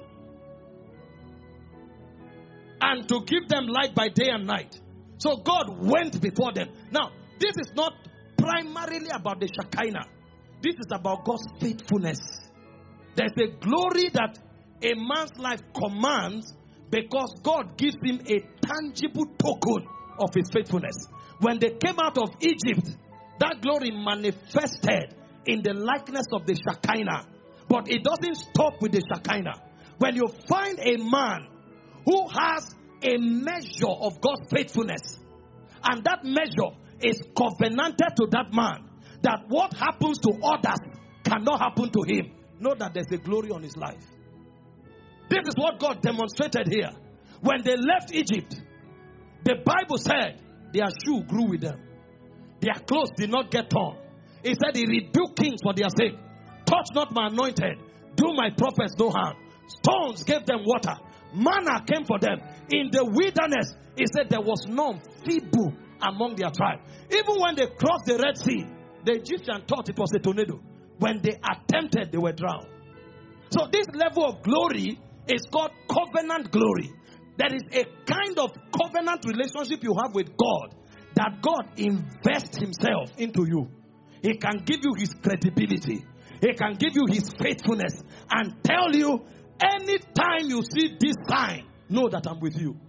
and to give them light by day and night. So God went before them. Now, this is not primarily about the Shekinah. This is about God's faithfulness. There's a glory that a man's life commands because God gives him a tangible token of his faithfulness. When they came out of Egypt, that glory manifested in the likeness of the Shekinah. But it doesn't stop with the Shekinah. When you find a man who has a measure of God's faithfulness, and that measure is covenanted to that man, that what happens to others cannot happen to him, know that there's a glory on his life. This is what God demonstrated here. When they left Egypt, the Bible said their shoe grew with them. Their clothes did not get torn. It said he rebuked kings for their sake. Touch not my anointed. Do my prophets no harm. Stones gave them water. Manna came for them. In the wilderness, it said there was none feeble among their tribe. Even when they crossed the Red Sea, the Egyptians thought it was a tornado. When they attempted, they were drowned. So this level of glory is called covenant glory. There is a kind of covenant relationship you have with God, that God invests himself into you. He can give you his credibility. He can give you his faithfulness and tell you, anytime you see this sign, know that I'm with you.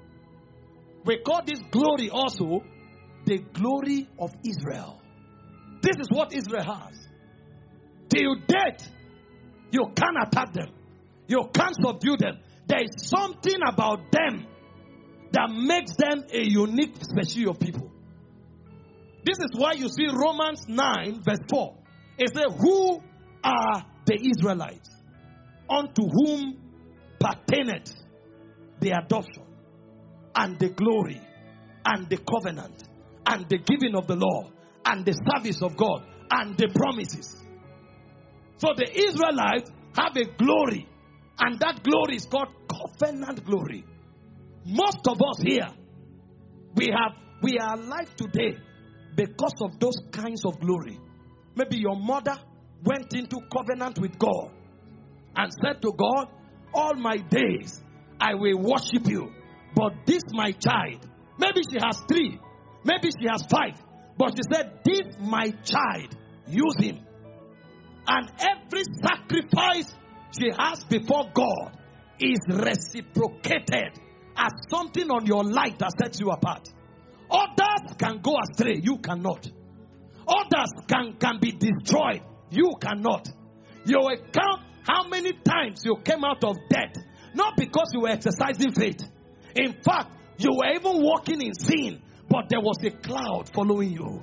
We call this glory also the glory of Israel. This is what Israel has. Till date, you can't attack them. You can't subdue them. There is something about them that makes them a unique species of people. This is why you see Romans 9 verse 4. It says, who are the Israelites? Unto whom pertaineth the adoption and the glory and the covenant and the giving of the law and the service of God and the promises. So the Israelites have a glory, and that glory is called covenant glory. Most of us here, we are alive today because of those kinds of glory. Maybe your mother went into covenant with God and said to God, all my days I will worship you. But this my child, maybe she has 3, maybe she has 5, but she said, this my child, use him. And every sacrifice she has before God is reciprocated as something on your life that sets you apart. Others can go astray, you cannot. Others can be destroyed, you cannot. You will count how many times you came out of debt, not because you were exercising faith. In fact, you were even walking in sin, but there was a cloud following you.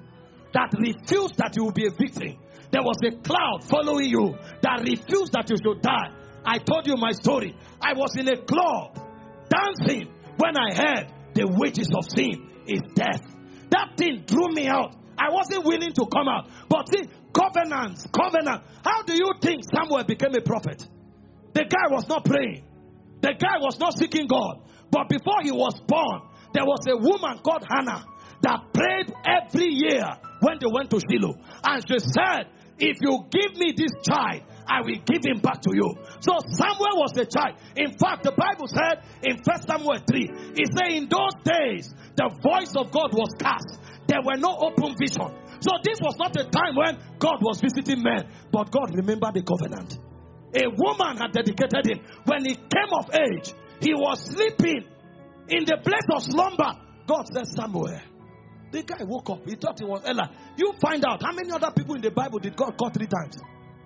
that refused that you will be a victim. There was a cloud following you that refused that you should die. I told you my story. I was in a club dancing when I heard the wages of sin is death. That thing drew me out. I wasn't willing to come out. But see, covenant. How do you think Samuel became a prophet? The guy was not praying. The guy was not seeking God. But before he was born, there was a woman called Hannah that prayed every year when they went to Shiloh. And she said, if you give me this child, I will give him back to you. So Samuel was a child. In fact, the Bible said in 1 Samuel 3, it said in those days, the voice of God was cast. There were no open vision. So this was not a time when God was visiting men, but God remembered the covenant. A woman had dedicated him. When he came of age, he was sleeping in the place of slumber. God said, Samuel. The guy woke up. He thought it was Eli. You find out how many other people in the Bible did God call 3 times?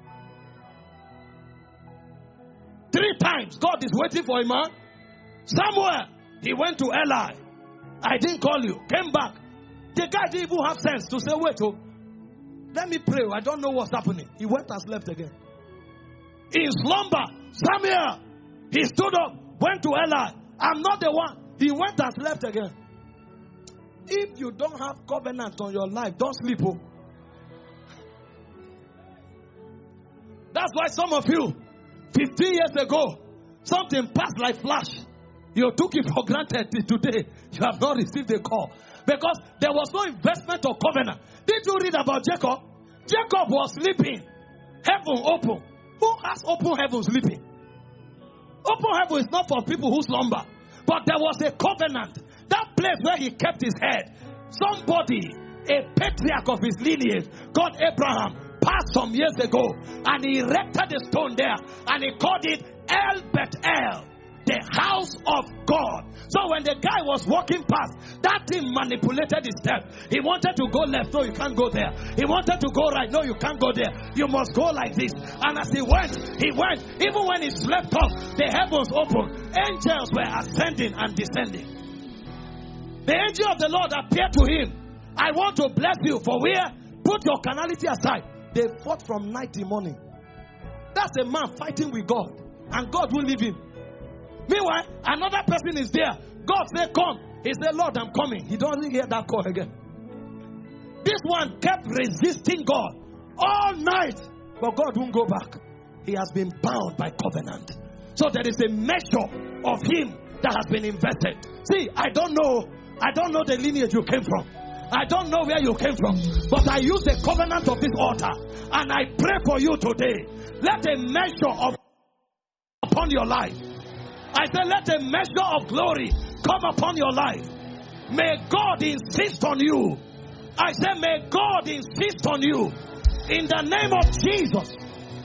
3 times. God is waiting for a man. Samuel, he went to Eli. I didn't call you. Came back. The guy didn't even have sense to say, wait, let me pray. I don't know what's happening. He went and slept again. In slumber, Samuel, he stood up, went to Eli. I'm not the one. He went and slept again. If you don't have covenant on your life, don't sleep. That's why some of you, 15 years ago, something passed like flash. You took it for granted today. You have not received a call. Because there was no investment or covenant. Did you read about Jacob? Jacob was sleeping. Heaven open. Who has open heaven sleeping? Open heaven is not for people who slumber. But there was a covenant. That place where he kept his head. Somebody, a patriarch of his lineage, called Abraham, passed some years ago. And he erected a stone there. And he called it El Bethel, the house of God. So when the guy was walking past, that thing manipulated his step. He wanted to go left. No, you can't go there. He wanted to go right. No, you can't go there. You must go like this. And as he went. Even when he slept off, the heavens opened. Angels were ascending and descending. The angel of the Lord appeared to him. I want to bless you for where? Put your carnality aside. They fought from night till morning. That's a man fighting with God. And God will leave him. Meanwhile, another person is there. God said, come. He said, Lord, I'm coming. He doesn't hear that call again. This one kept resisting God all night. But God won't go back. He has been bound by covenant. So there is a measure of him that has been invested. See, I don't know the lineage you came from. I don't know where you came from. But I use the covenant of this altar. And I pray for you today. Let a measure of upon your life. I say, let a measure of glory come upon your life. May God insist on you. I say, may God insist on you. In the name of Jesus.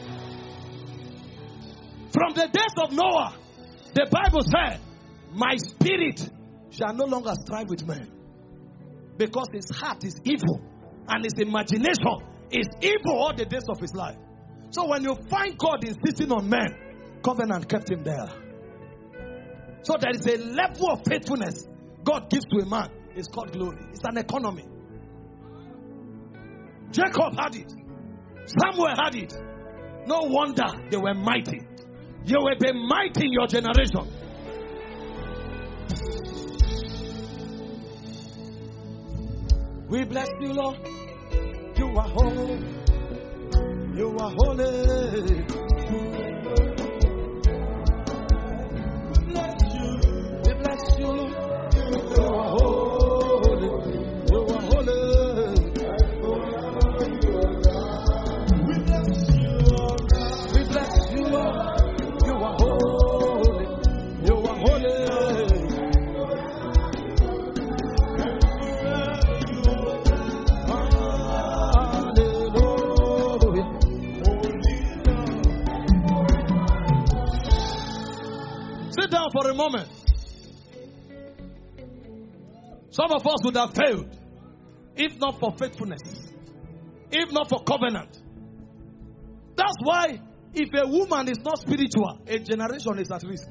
From the days of Noah, the Bible said, my spirit shall no longer strive with men. Because his heart is evil. And his imagination is evil all the days of his life. So when you find God insisting on men, covenant kept him there. So there is a level of faithfulness God gives to a man. It's called glory. It's an economy. Jacob had it. Samuel had it. No wonder they were mighty. You will be mighty in your generation. We bless you, Lord. You are holy. You are holy. We bless you, Lord. You are holy. You are holy. We bless you, Lord. We bless you, Lord. You are holy. You are holy. Sit down for a moment. Some of us would have failed if not for faithfulness, if not for covenant. That's why if a woman is not spiritual, a generation is at risk.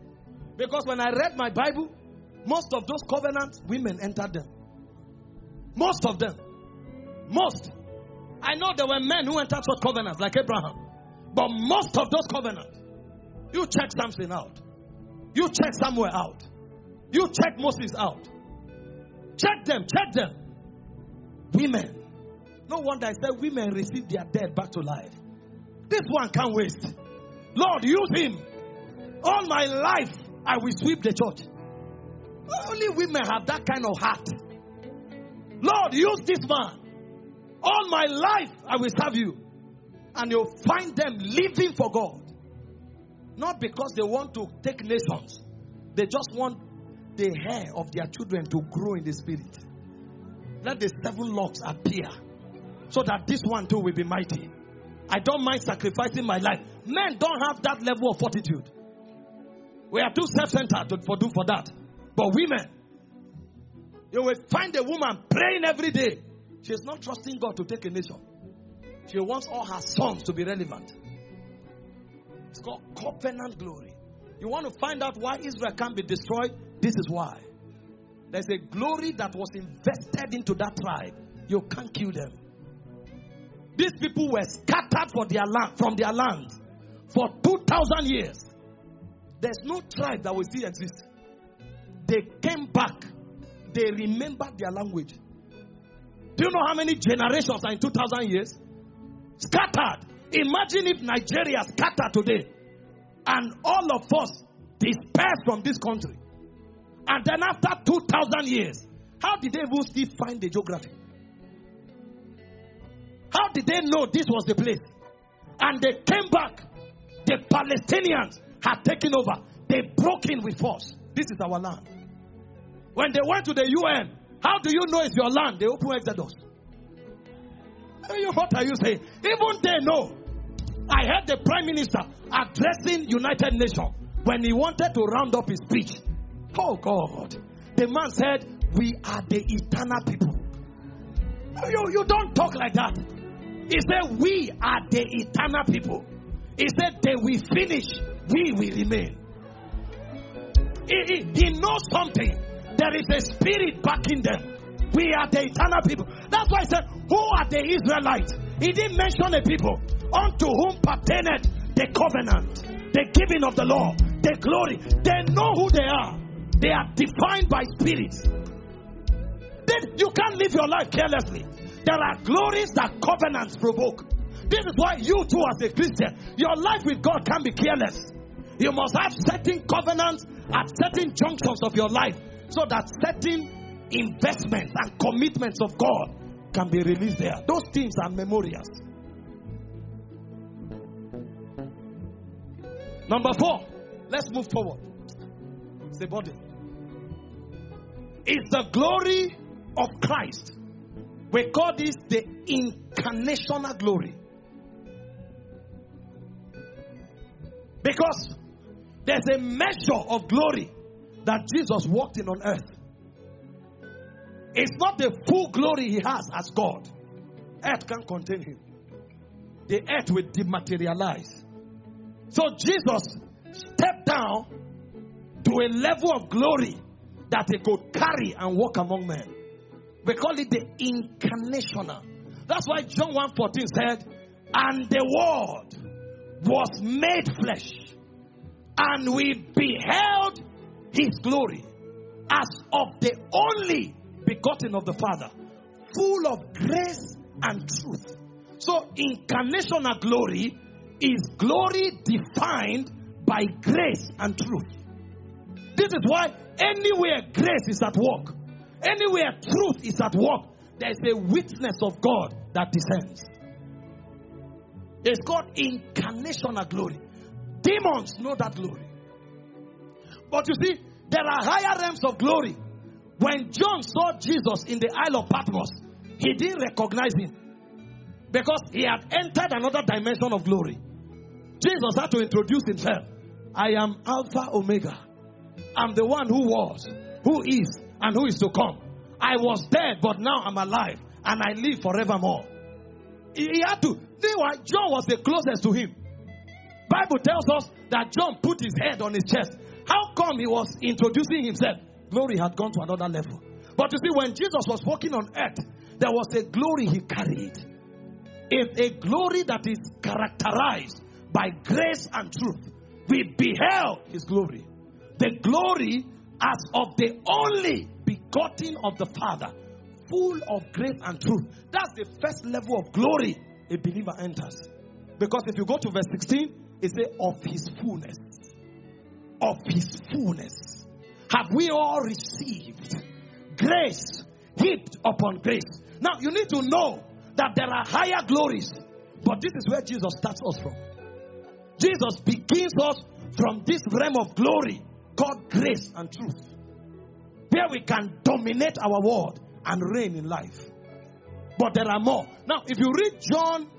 Because when I read my Bible, most of those covenants, women entered them. Most of them. Most. I know there were men who entered such covenants like Abraham. But most of those covenants, you check Samson out. You check Samuel out. You check Moses out. Check them. Women. No wonder I said women receive their dead back to life. This one can't waste. Lord, use him. All my life, I will sweep the church. Only women have that kind of heart. Lord, use this man. All my life, I will serve you. And you'll find them living for God. Not because they want to take nations. They just want the hair of their children to grow in the spirit. Let the 7 locks appear. So that this one too will be mighty. I don't mind sacrificing my life. Men don't have that level of fortitude. We are too self-centered for that. But women, you will find a woman praying every day. She is not trusting God to take a nation. She wants all her sons to be relevant. It's called covenant glory. You want to find out why Israel can't be destroyed? This is why. There's a glory that was invested into that tribe. You can't kill them. These people were scattered from their land for 2,000 years. There's no tribe that will still exist. They came back. They remembered their language. Do you know how many generations are in 2,000 years? Scattered. Imagine if Nigeria scattered today and all of us dispersed from this country. And then after 2,000 years, how did they even still find the geography? How did they know this was the place? And they came back. The Palestinians had taken over. They broke in with force. This is our land. When they went to the UN, how do you know it's your land? They opened Exodus. What are you saying? Even they know. I heard the Prime Minister addressing United Nations when he wanted to round up his speech. Oh God. The man said, we are the eternal people. You don't talk like that. He said, we are the eternal people. He said, they will finish, we will remain. He knows something. There is a spirit backing them. We are the eternal people. That's why he said, who are the Israelites? He didn't mention a people unto whom pertaineth the covenant, the giving of the law, the glory. They know who they are. They are defined by spirits. You can't live your life carelessly. There are glories that covenants provoke. This is why you too as a Christian, your life with God can't be careless. You must have certain covenants at certain junctions of your life so that certain investments and commitments of God can be released there. Those things are memorials. Number 4, let's move forward. It's the body. It's the glory of Christ. We call this the incarnational glory. Because there's a measure of glory that Jesus walked in on earth. It's not the full glory he has as God. Earth can't contain him. The earth will dematerialize. So Jesus stepped down to a level of glory that he could carry and walk among men. We call it the incarnational. That's why John 1:14 said, and the Word was made flesh, and we beheld his glory as of the only begotten of the Father, full of grace and truth. So incarnational glory is glory defined by grace and truth. This is why anywhere grace is at work, anywhere truth is at work, there is a witness of God that descends. It's called incarnational glory. Demons know that glory. But you see, there are higher realms of glory. When John saw Jesus in the Isle of Patmos, he didn't recognize him because he had entered another dimension of glory. Jesus had to introduce himself. I am Alpha Omega. I'm the one who was, who is, and who is to come. I was dead, but now I'm alive, and I live forevermore. He had to. John was the closest to him. Bible tells us that John put his head on his chest. How come he was introducing himself? Glory had gone to another level. But you see, when Jesus was walking on earth, there was a glory he carried. It's a glory that is characterized by grace and truth. We beheld his glory. The glory as of the only begotten of the Father, full of grace and truth. That's the first level of glory a believer enters. Because if you go to verse 16, it says, of his fullness. Of his fullness. Have we all received grace heaped upon grace? Now, you need to know that there are higher glories. But this is where Jesus starts us from. Jesus begins us from this realm of glory called grace and truth, where we can dominate our world and reign in life. But there are more. Now, if you read John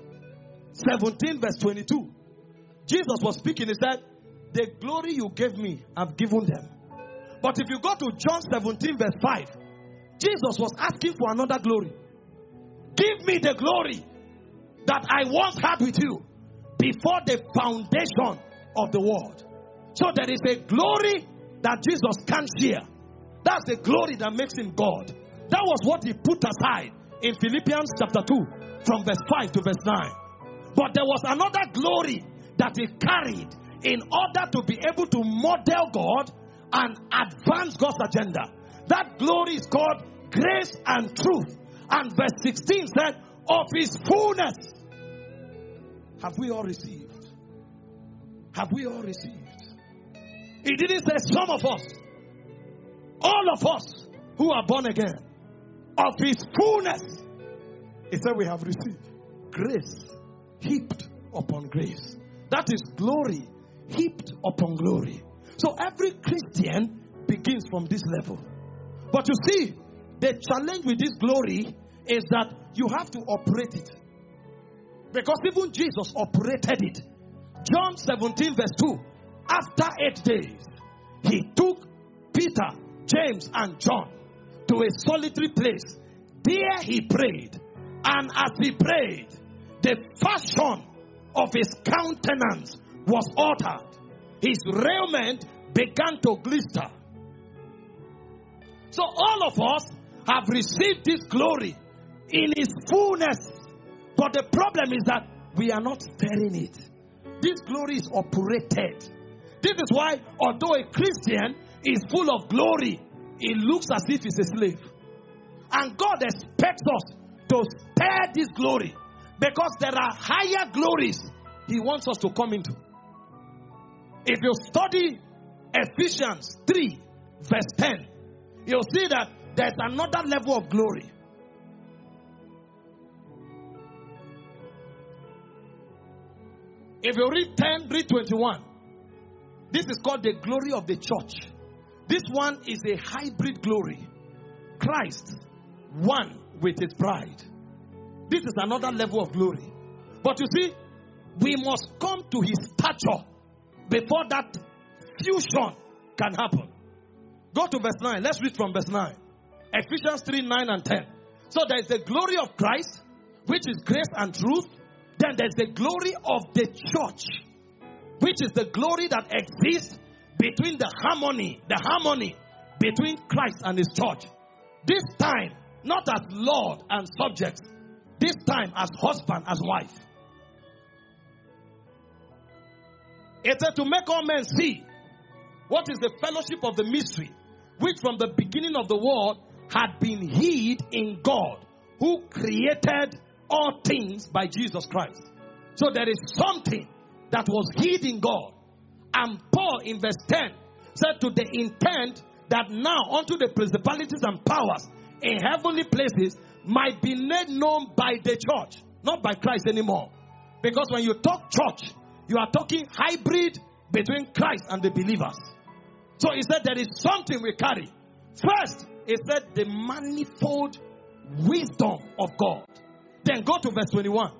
17 verse 22, Jesus was speaking. He said, the glory you gave me, I've given them. But if you go to John 17 verse 5, Jesus was asking for another glory. Give me the glory that I once had with you before the foundation of the world. So there is a glory that Jesus can't share. That's the glory that makes him God. That was what he put aside in Philippians chapter 2 from verse 5 to verse 9. But there was another glory that he carried in order to be able to model God and advance God's agenda. That glory is called grace and truth. And verse 16 said, of his fullness. Have we all received? Have we all received? He didn't say some of us. All of us who are born again. Of his fullness. He said we have received grace heaped upon grace. That is glory heaped upon glory. So every Christian begins from this level. But you see, the challenge with this glory is that you have to operate it. Because even Jesus operated it. John 17 verse 2. After 8 days, he took Peter, James, and John to a solitary place. There he prayed. And as he prayed, the fashion of his countenance was altered. His raiment began to glister. So all of us have received this glory in his fullness. But the problem is that we are not stirring it. This glory is operated. This is why, although a Christian is full of glory, it looks as if he's a slave. And God expects us to stir this glory, because there are higher glories he wants us to come into. If you study Ephesians 3 verse 10, you'll see that there's another level of glory. If you read 10, read 21. This is called the glory of the church. This one is a hybrid glory. Christ, one with his bride. This is another level of glory. But you see, we must come to his stature before that fusion can happen. Go to verse 9. Let's read from verse 9. Ephesians 3, 9 and 10. So there is the glory of Christ, which is grace and truth. Then there's the glory of the church, which is the glory that exists between the harmony between Christ and his church. This time, not as Lord and subjects. This time as husband, as wife. It said to make all men see what is the fellowship of the mystery, which from the beginning of the world had been hid in God, who created all things by Jesus Christ. So there is something that was hid in God. And Paul in verse 10 said, to the intent that now unto the principalities and powers in heavenly places might be made known by the church, not by Christ anymore. Because when you talk church, you are talking hybrid between Christ and the believers. So he said there is something we carry. First, he said the manifold wisdom of God. Then go to verse 21.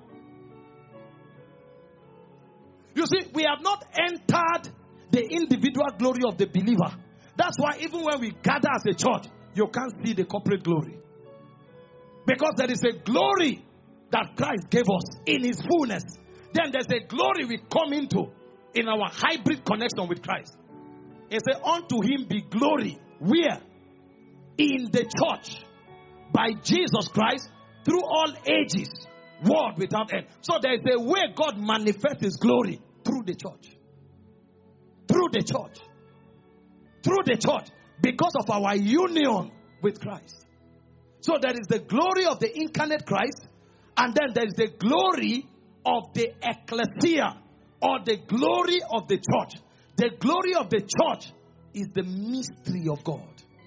You see, we have not entered the individual glory of the believer. That's why even when we gather as a church, you can't see the corporate glory. Because there is a glory that Christ gave us in his fullness. Then there's a glory we come into in our hybrid connection with Christ. It says, unto him be glory. Where? in the church by Jesus Christ through all ages, world without end. So there is a way God manifests His glory through the church. Through the church. Through the church. Because of our union with Christ. So there is the glory of the incarnate Christ, and then there is the glory of the ecclesia, or the glory of the church. The glory of the church is the mystery of God.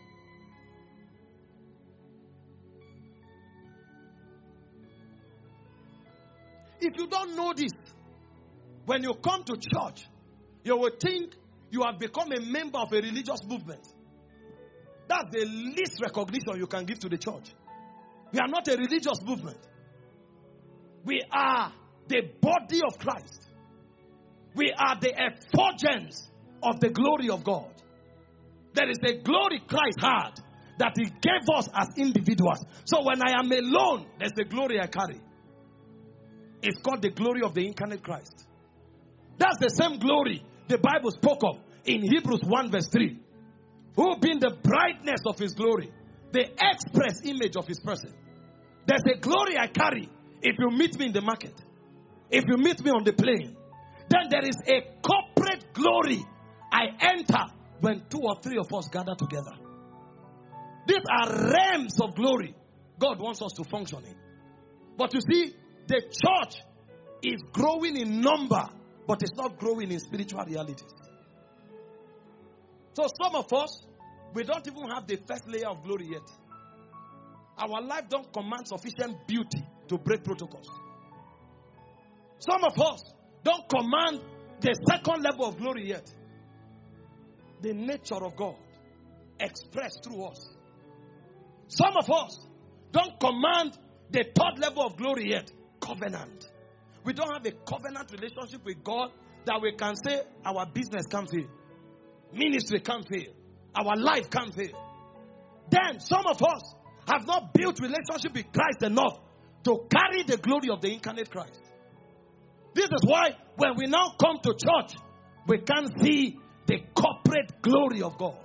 If you don't know this, when you come to church, you will think you have become a member of a religious movement. That's the least recognition you can give to the church. We are not a religious movement. We are the body of Christ. We are the effulgence of the glory of God. There is a glory Christ had that He gave us as individuals. So when I am alone, there's the glory I carry. It's called the glory of the incarnate Christ. That's the same glory the Bible spoke of in Hebrews 1 verse 3. Who being the brightness of His glory, the express image of His person. There's a glory I carry if you meet me in the market. If you meet me on the plane. Then there is a corporate glory I enter when 2 or 3 of us gather together. These are realms of glory God wants us to function in. But you see, the church is growing in number, but it's not growing in spiritual realities. So some of us, we don't even have the first layer of glory yet. Our life don't command sufficient beauty to break protocols. Some of us don't command the second level of glory yet. The nature of God expressed through us. Some of us don't command the third level of glory yet. Covenant. We don't have a covenant relationship with God that we can say our business can't fail. Ministry can't fail. Our life can't fail. Then some of us have not built relationship with Christ enough to carry the glory of the incarnate Christ. This is why when we now come to church, we can't see the corporate glory of God.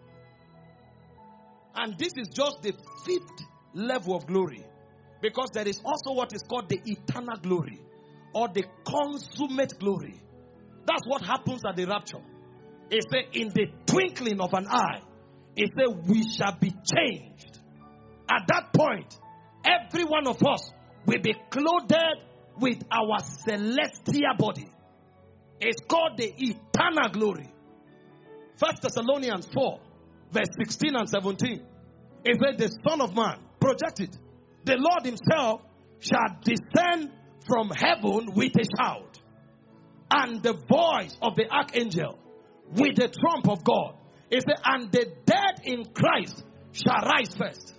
And this is just the 5th level of glory. Because there is also what is called the eternal glory or the consummate glory. That's what happens at the rapture. It says, in the twinkling of an eye, it says, we shall be changed. At that point, every one of us will be clothed with our celestial body. It's called the eternal glory. 1 Thessalonians 4, verse 16 and 17. It says, the Son of Man, projected, the Lord Himself shall descend from heaven with a shout, and the voice of the archangel, with the trump of God. It says, and the dead in Christ shall rise first.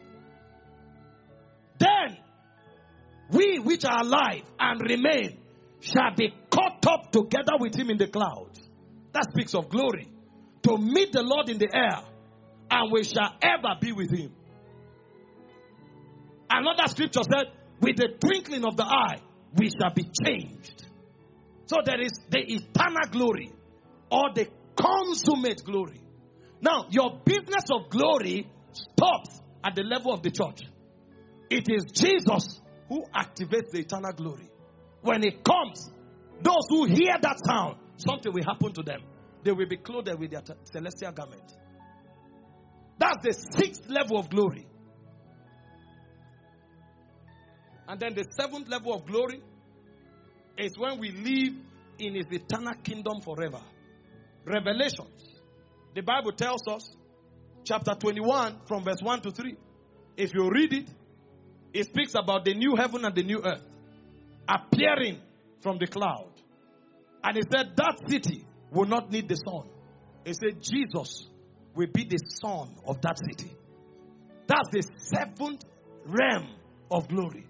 Then we which are alive and remain shall be caught up together with Him in the clouds. That speaks of glory. To meet the Lord in the air, and we shall ever be with Him. Another scripture said, with the twinkling of the eye, we shall be changed. So there is the eternal glory or the consummate glory. Now, your business of glory stops at the level of the church. It is Jesus who activates the eternal glory. When it comes, those who hear that sound, something will happen to them. They will be clothed with their celestial garment. That's the 6th level of glory. And then the 7th level of glory is when we live in His eternal kingdom forever. Revelations. The Bible tells us, chapter 21, from verse 1 to 3. If you read it, it speaks about the new heaven and the new earth appearing from the cloud. And it said that city will not need the sun. It said Jesus will be the sun of that city. That's the 7th realm of glory.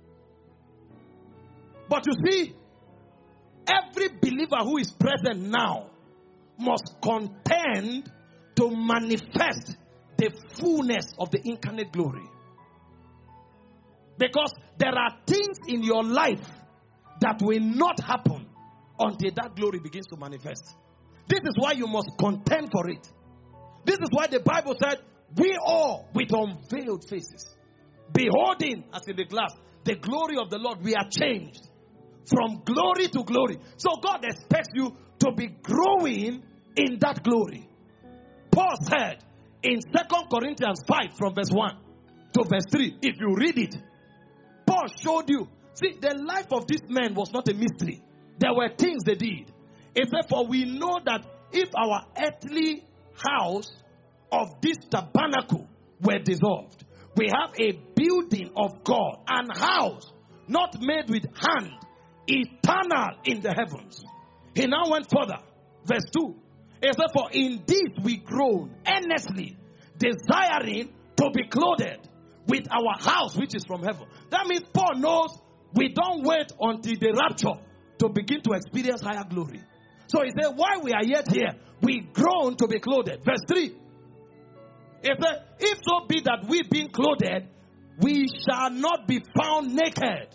But you see, every believer who is present now must contend to manifest the fullness of the incarnate glory. Because there are things in your life that will not happen until that glory begins to manifest. This is why you must contend for it. This is why the Bible said, we all with with unveiled faces, beholding as in the glass the glory of the Lord, we are changed from glory to glory. So God expects you to be growing in that glory. Paul said in 2 Corinthians 5 from verse 1 to verse 3, if you read it, Paul showed you. See, the life of this man was not a mystery. There were things they did. He said, for we know that if our earthly house of this tabernacle were dissolved, we have a building of God, an house not made with hand, eternal in the heavens. He now went further. Verse 2. He said, for in this we groan earnestly, desiring to be clothed with our house which is from heaven. That means Paul knows we don't wait until the rapture to begin to experience higher glory. So he said, while we are yet here, we groan to be clothed. Verse 3. He said, if so be that we being clothed, we shall not be found naked.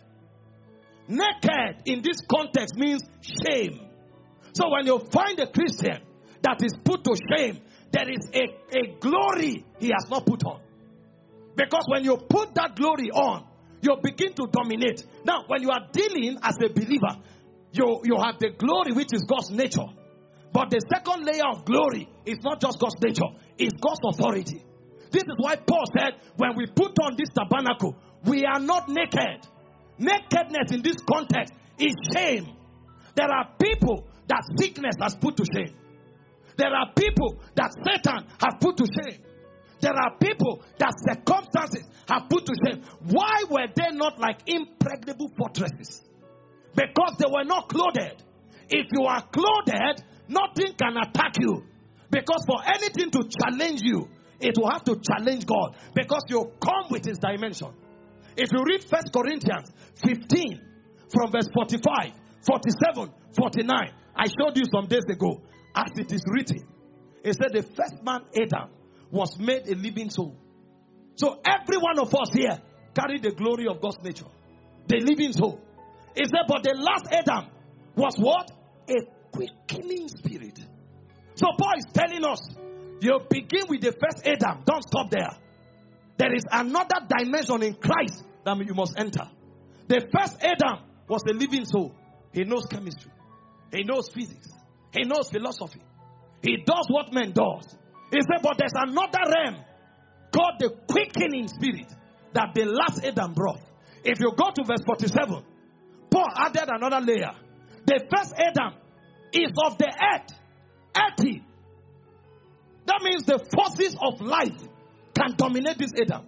Naked in this context means shame. So when you find a Christian that is put to shame, there is a glory he has not put on. Because when you put that glory on, you begin to dominate. Now, when you are dealing as a believer, you have the glory which is God's nature. But the second layer of glory is not just God's nature, it's God's authority. This is why Paul said, when we put on this tabernacle, we are not naked. Nakedness in this context is shame. There are people that sickness has put to shame. There are people that Satan has put to shame. There are people that circumstances have put to shame. Why were they not like impregnable fortresses? Because they were not clothed. If you are clothed, nothing can attack you. Because for anything to challenge you, it will have to challenge God. Because you come with his dimension. If you read 1 Corinthians 15 from verse 45, 47, 49, I showed you some days ago, as it is written, it said the first man, Adam, was made a living soul. So every one of us here carried the glory of God's nature, the living soul. It said, but the last Adam was what? A quickening spirit. So Paul is telling us, you begin with the first Adam. Don't stop there. There is another dimension in Christ that you must enter. The first Adam was a living soul. He knows chemistry. He knows physics. He knows philosophy. He does what man does. He said, but there's another realm called the quickening spirit that the last Adam brought. If you go to verse 47, Paul added another layer. The first Adam is of the earth, earthy. That means the forces of life can dominate this Adam.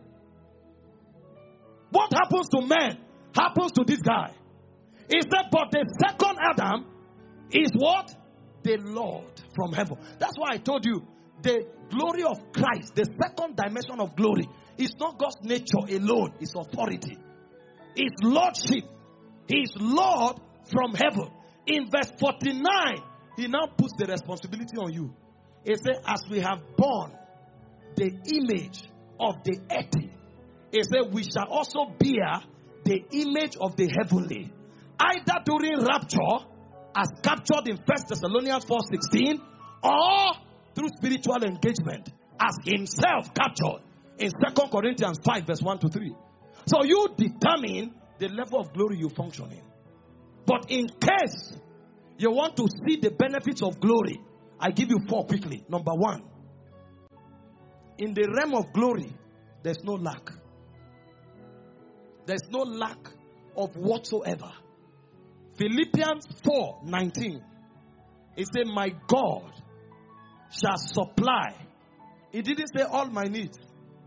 What happens to man happens to this guy. He said, but the second Adam is what? The Lord from heaven. That's why I told you, the glory of Christ, the second dimension of glory, is not God's nature alone, it's authority. It's lordship. He is Lord from heaven. In verse 49, he now puts the responsibility on you. He said, as we have borne the image of the earthly, he said, we shall also bear the image of the heavenly. Either during rapture, as captured in 1 Thessalonians 4:16, or through spiritual engagement, as himself captured in 2 Corinthians 5 verse 1 to 3. So you determine the level of glory you function in. But in case you want to see the benefits of glory, I give you 4 quickly. Number 1, in the realm of glory, there's no lack. There's no lack of whatsoever. Philippians 4:19. It says, my God shall supply. It didn't say all my needs.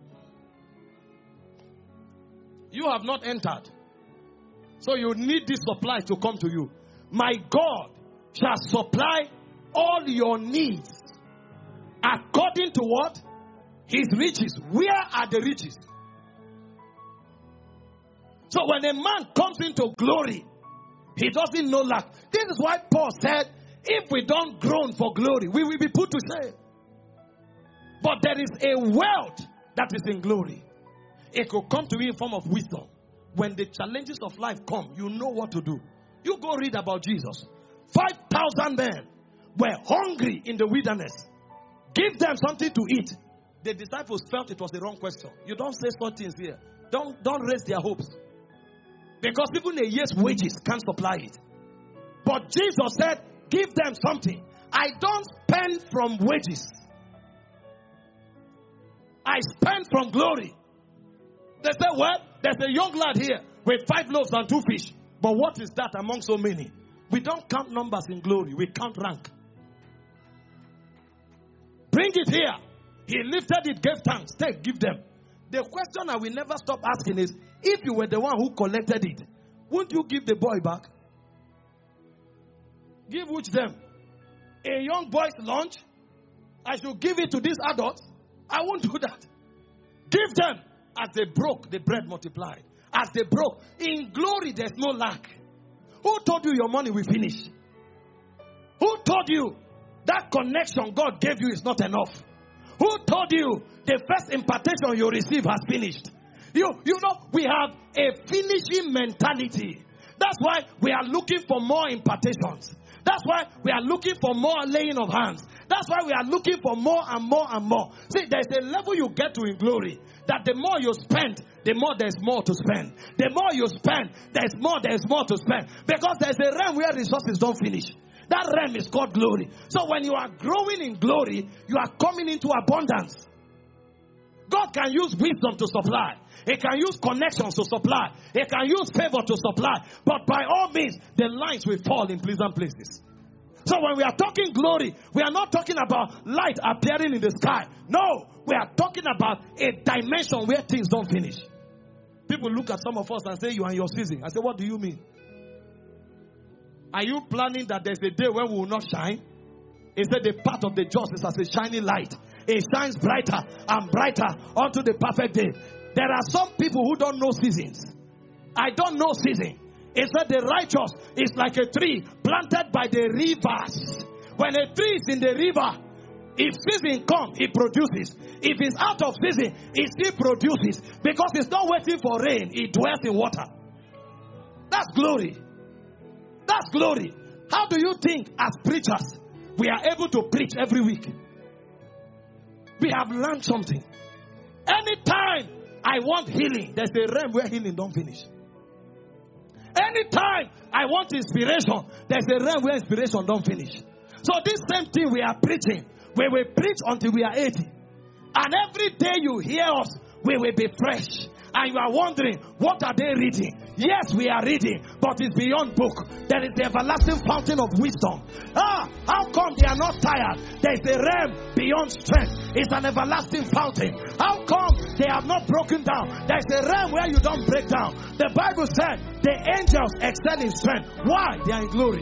You have not entered. So you need this supply to come to you. My God shall supply all your needs according to what? His riches. Where are the riches? So when a man comes into glory, he doesn't know lack. This is why Paul said, if we don't groan for glory, we will be put to shame. But there is a wealth that is in glory. It could come to you in form of wisdom. When the challenges of life come, you know what to do. You go read about Jesus. 5,000 men were hungry in the wilderness. Give them something to eat. The disciples felt it was the wrong question. You don't say such things here. Don't raise their hopes. Because even a year's wages can't supply it. But Jesus said, give them something. I don't spend from wages. I spend from glory. They said, well, there's a young lad here with 5 loaves and 2 fish. But what is that among so many? We don't count numbers in glory. We count rank. Bring it here. He lifted it, gave thanks. Take, give them. The question I will never stop asking is, if you were the one who collected it, wouldn't you give the boy back? Give which them? A young boy's lunch? I should give it to these adults? I won't do that. Give them. As they broke, the bread multiplied. As they broke. In glory, there's no lack. Who told you your money will finish? Who told you that connection God gave you is not enough? Who told you the first impartation you receive has finished? You know, we have a finishing mentality. That's why we are looking for more impartations. That's why we are looking for more laying of hands. That's why we are looking for more and more and more. See, there's a level you get to in glory that the more you spend, the more there's more to spend. The more you spend, there's more to spend. Because there's a realm where resources don't finish. That realm is called glory. So when you are growing in glory, you are coming into abundance. God can use wisdom to supply. He can use connections to supply. He can use favor to supply. But by all means, the lines will fall in pleasant places. So when we are talking glory, we are not talking about light appearing in the sky. No, we are talking about a dimension where things don't finish. People look at some of us and say, you are in your season. I say, what do you mean? Are you planning that there's a day when we will not shine? He said the path of the just is as a shining light. It shines brighter and brighter unto the perfect day. There are some people who don't know seasons. I don't know season. He said the righteous is like a tree planted by the rivers. When a tree is in the river, if season comes, it produces. If it's out of season, it still produces. Because it's not waiting for rain, it dwells in water. That's glory. That's glory. How do you think as preachers we are able to preach every week? We have learned something. Anytime I want healing, there's a realm where healing don't finish. Anytime I want inspiration, there's a realm where inspiration don't finish. So this same thing we are preaching, we will preach until we are 80. And every day you hear us, we will be fresh. And you are wondering, what are they reading? Yes, we are reading, but it's beyond book. There is the everlasting fountain of wisdom. How come they are not tired? There is a realm beyond strength. It's an everlasting fountain. How come they have not broken down? There is a realm where you don't break down. The Bible said the angels excel in strength. Why? They are in glory.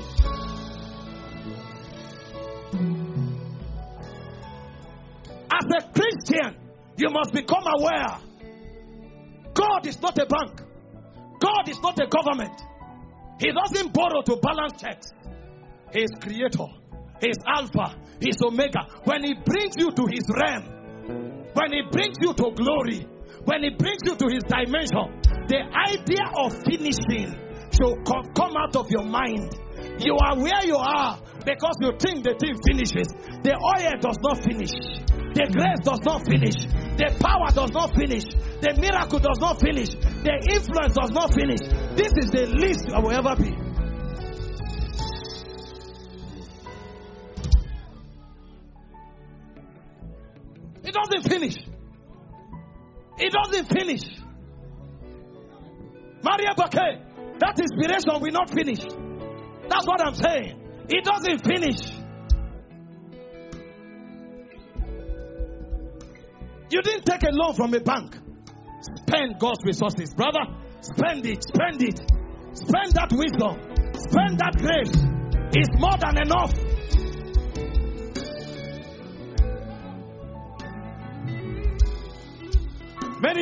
As a Christian, you must become aware. God is not a bank. God is not a government. He doesn't borrow to balance checks. He is creator. He is Alpha. He is Omega. When He brings you to His realm, when He brings you to glory, when He brings you to His dimension, the idea of finishing should come out of your mind. You are where you are because you think the thing finishes. The oil does not finish. The grace does not finish. The power does not finish. The miracle does not finish. The influence does not finish. This is the least I will ever be. It doesn't finish. It doesn't finish. Maria Bake, that inspiration will not finish. That's what I'm saying. It doesn't finish. You didn't take a loan from a bank. Spend God's resources, brother. Spend it. Spend it. Spend that wisdom. Spend that grace. It's more than enough. Many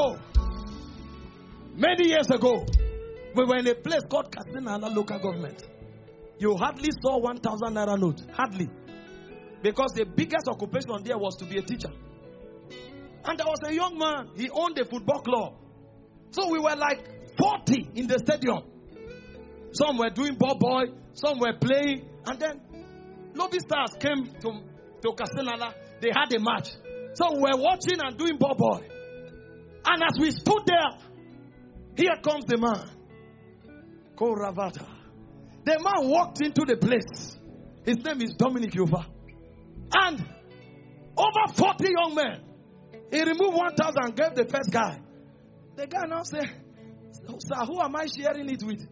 years ago, we were in a place called Katsina local government. You hardly saw 1,000 naira note. Hardly. Because the biggest occupation there was to be a teacher. And there was a young man. He owned a football club. So we were like 40 in the stadium. Some were doing ball boy. Some were playing. And then Lobby Stars came to Katsina. They had a match. So we were watching and doing boy. And as we stood there, here comes the man. Koravata. The man walked into the place. His name is Dominic Yuva. And over 40 young men. He removed 1,000 and gave the first guy. The guy now said, sir, who am I sharing it with?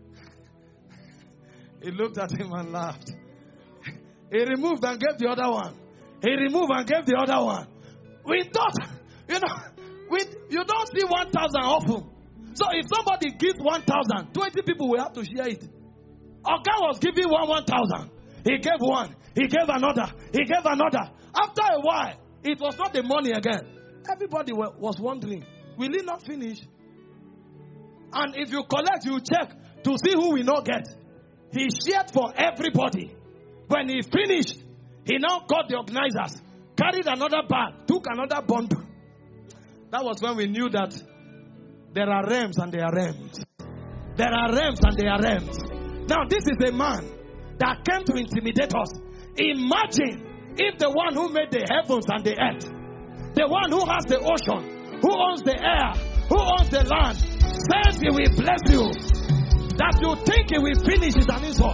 He looked at him and laughed. He removed and gave the other one. He removed and gave the other one. We thought, you don't see 1,000 often. So if somebody gives 1,000, 20 people will have to share it. Our guy was giving 1,000. He gave one. He gave another. He gave another. After a while, it was not the money again. Everybody was wondering, will he not finish? And if you collect, you check to see who will not get. He shared for everybody. When he finished, he now got the organizers, carried another bag, took another bundle. That was when we knew that there are realms and there are realms. There are realms and there are realms. Now this is a man that came to intimidate us. Imagine if the one who made the heavens and the earth, the one who has the ocean, who owns the air, who owns the land, says he will bless you, that you think he will finish is an insult.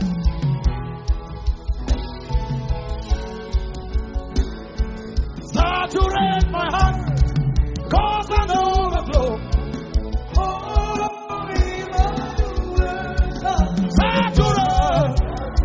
Saturate my heart, cause an overflow. Saturate.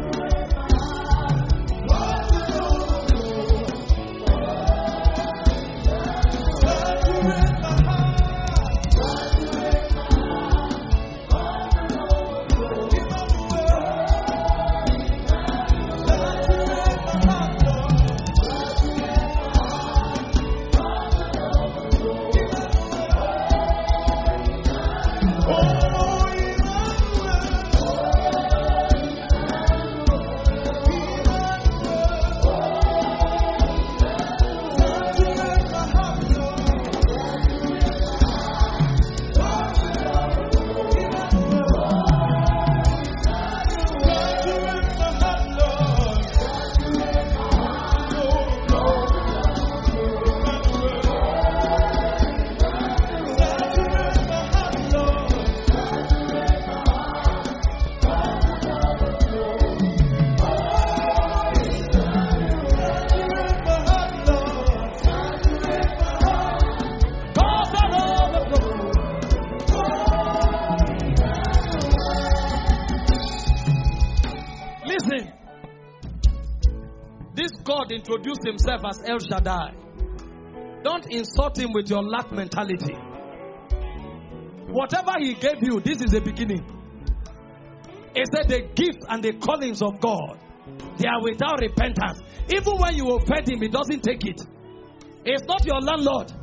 Introduce himself as El Shaddai. Don't insult him with your lack mentality. Whatever he gave you, this is the beginning. He said the gifts and the callings of God, they are without repentance. Even when you offend him, he doesn't take it. He's not your landlord.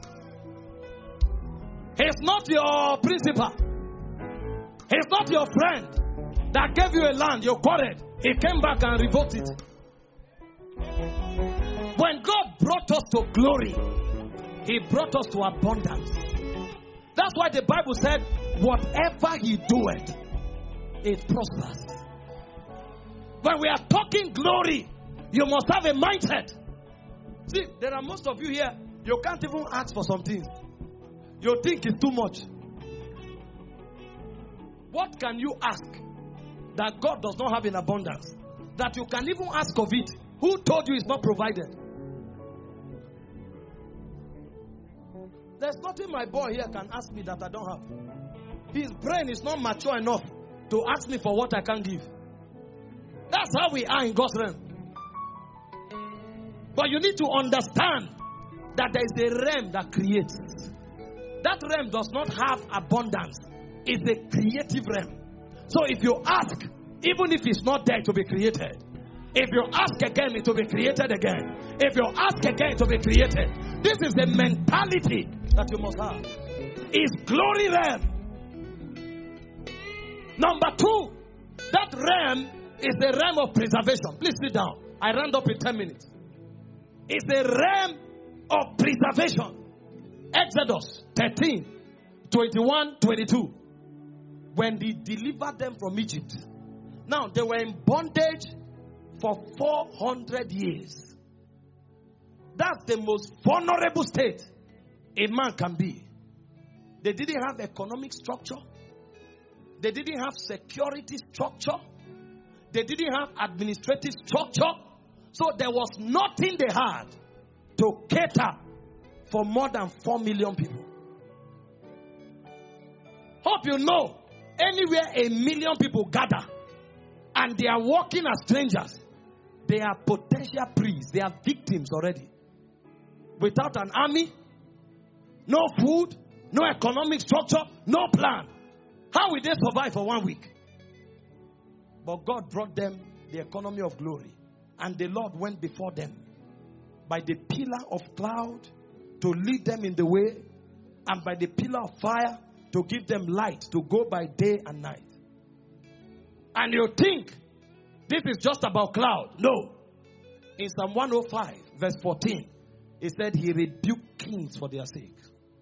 He's not your principal. He's not your friend that gave you a land, you got it. He came back and revoked it. When God brought us to glory, He brought us to abundance. That's why the Bible said, whatever He doeth, it prospers. When we are talking glory, you must have a mindset. See, there are most of you here, you can't even ask for some things. You think it's too much. What can you ask that God does not have in abundance? That you can even ask of it. Who told you it's not provided? There's nothing my boy here can ask me that I don't have. His brain is not mature enough to ask me for what I can't give. That's how we are in God's realm. But you need to understand that there is a realm that creates. That realm does not have abundance. It's a creative realm. So if you ask, even if it's not there, it will be created. If you ask again, it will be created again. If you ask again, it will be created. This is the mentality that you must have. It's glory realm. Number 2, that realm is the realm of preservation. Please sit down. I round up in 10 minutes. It's the realm of preservation. Exodus 13, 21, 22. When they delivered them from Egypt. Now, they were in bondage for 400 years. That's the most vulnerable state a man can be. They didn't have economic structure. They didn't have security structure. They didn't have administrative structure. So there was nothing they had to cater for more than 4 million people. Hope you know, anywhere 1 million people gather and they are walking as strangers, they are potential priests. They are victims already. Without an army, no food, no economic structure, no plan. How will they survive for 1 week? But God brought them the economy of glory. And the Lord went before them by the pillar of cloud to lead them in the way, and by the pillar of fire to give them light to go by day and night. And you think this is just about cloud. No. In Psalm 105 verse 14, it said he rebuked kings for their sake.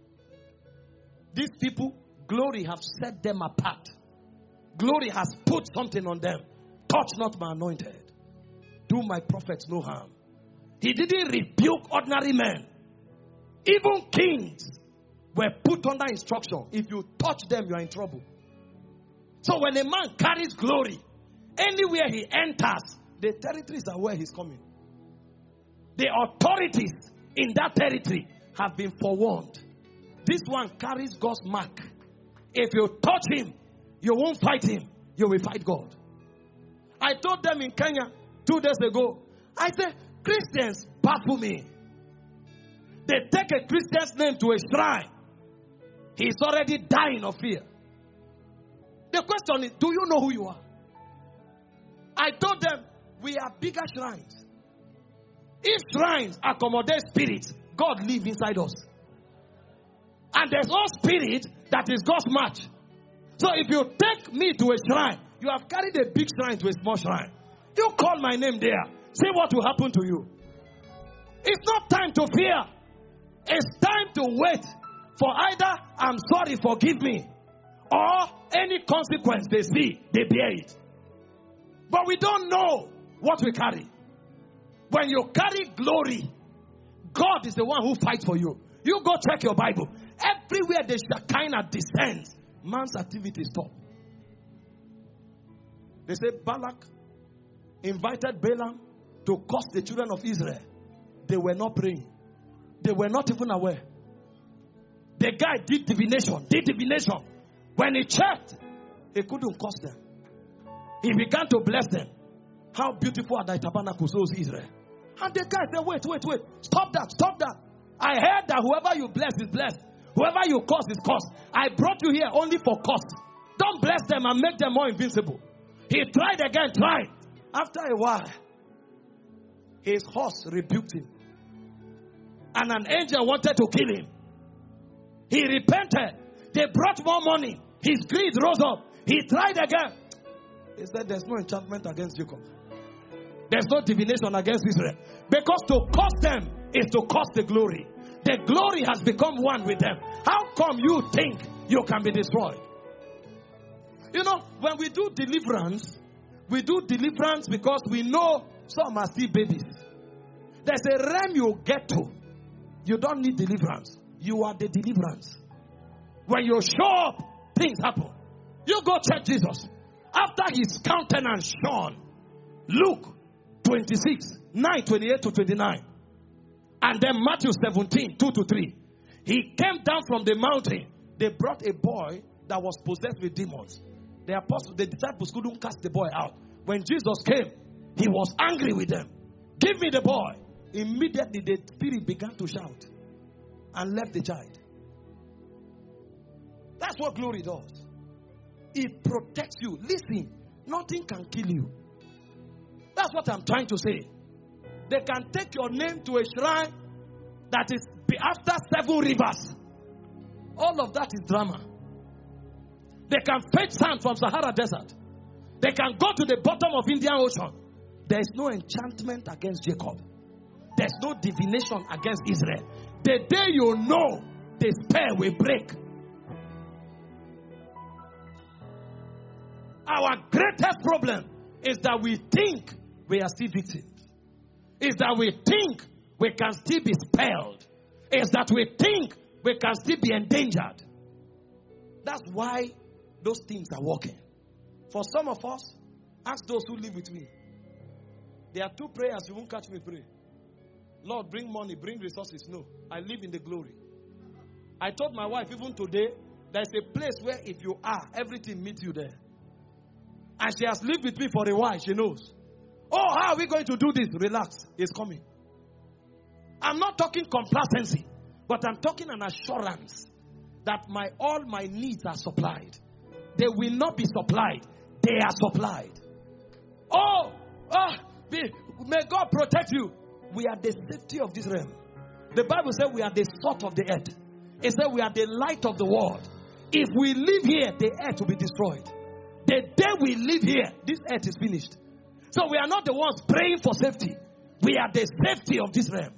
These people, glory have set them apart. Glory has put something on them. Touch not my anointed. Do my prophets no harm. He didn't rebuke ordinary men. Even kings were put under instruction. If you touch them, you are in trouble. So when a man carries glory, anywhere he enters, the territories are where he's coming. The authorities in that territory have been forewarned. This one carries God's mark. If you touch him, you won't fight him. You will fight God. I told them in Kenya 2 days ago, I said, Christians baffle me. They take a Christian's name to a shrine. He's already dying of fear. The question is, do you know who you are? I told them, we are bigger shrines. If shrines accommodate spirits, God lives inside us. And there's no spirit that is God's match. So if you take me to a shrine, you have carried a big shrine to a small shrine. You call my name there. See what will happen to you. It's not time to fear. It's time to wait for either I'm sorry, forgive me, or any consequence they see, they bear it. But we don't know what we carry. When you carry glory, God is the one who fights for you. You go check your Bible. Everywhere the Shekinah descends, man's activity stop. They say Balak invited Balaam to curse the children of Israel. They were not praying. They were not even aware. The guy did divination. When he checked, he couldn't curse them. He began to bless them. How beautiful are thy tabernacles, O Israel. And the guy said, wait. Stop that. I heard that whoever you bless is blessed. Whoever you curse is cursed. I brought you here only for curse. Don't bless them and make them more invincible. He tried again. After a while, his horse rebuked him. And an angel wanted to kill him. He repented. They brought more money. His greed rose up. He tried again. He said, there's no enchantment against Jacob. There's no divination against Israel. Because to curse them is to curse the glory. The glory has become one with them. How come you think you can be destroyed? You know, when we do deliverance because we know some are still babies. There's a realm you get to. You don't need deliverance. You are the deliverance. When you show up, things happen. You go check Jesus. After his countenance shone, Luke 26, 9, 28 to 29. And then Matthew 17, 2 to 3. He came down from the mountain. They brought a boy that was possessed with demons. The disciples couldn't cast the boy out. When Jesus came, he was angry with them. Give me the boy. Immediately the spirit began to shout and left the child. That's what glory does. It protects you. Listen, nothing can kill you. That's what I'm trying to say. They can take your name to a shrine that is after 7 rivers. All of that is drama. They can fetch sand from Sahara Desert. They can go to the bottom of Indian Ocean. There is no enchantment against Jacob. There's no divination against Israel. The day you know, the spell will break. Our greatest problem is that we think we are still victims. Is that we think we can still be spelled. It's that we think we can still be endangered. That's why those things are working. For some of us, ask those who live with me. There are 2 prayers you won't catch me pray. Lord, bring money, bring resources. No, I live in the glory. I told my wife, even today, there's a place where if you are, everything meets you there. And she has lived with me for a while. She knows. Oh, how are we going to do this? Relax. It's coming. I'm not talking complacency, but I'm talking an assurance that all my needs are supplied. They will not be supplied. They are supplied. May God protect you. We are the safety of this realm. The Bible says we are the salt of the earth. It says we are the light of the world. If we live here, the earth will be destroyed. The day we live here, this earth is finished. So we are not the ones praying for safety. We are the safety of this realm.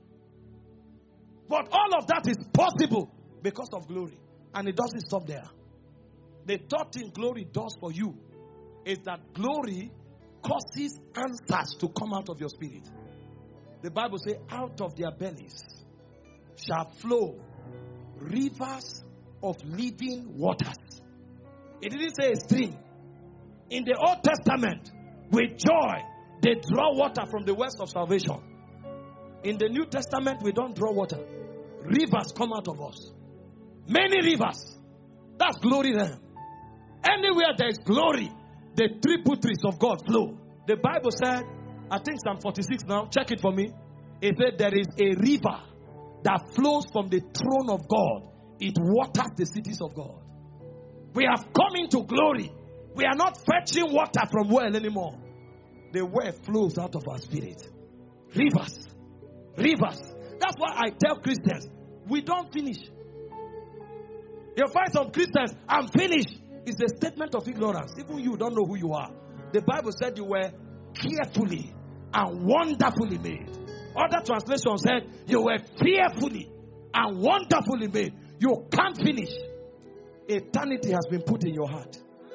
But all of that is possible because of glory. And it doesn't stop there. The third thing glory does for you is that glory causes answers to come out of your spirit. The Bible says, out of their bellies shall flow rivers of living waters. It didn't say a stream. In the Old Testament, with joy, they draw water from the wells of salvation. In the New Testament, we don't draw water. Rivers come out of us. Many rivers. That's glory there. Anywhere there is glory, the tributaries of God flow. The Bible said, I think Psalm 46 now, check it for me. It said there is a river that flows from the throne of God. It waters the cities of God. We have come into glory. We are not fetching water from well anymore. The well flows out of our spirit. Rivers. Rivers. That's why I tell Christians, we don't finish. You find some Christians, I'm finished. It's a statement of ignorance. Even you don't know who you are. The Bible said you were carefully and wonderfully made. Other translations said you were fearfully and wonderfully made. You can't finish. Eternity has been put in your heart.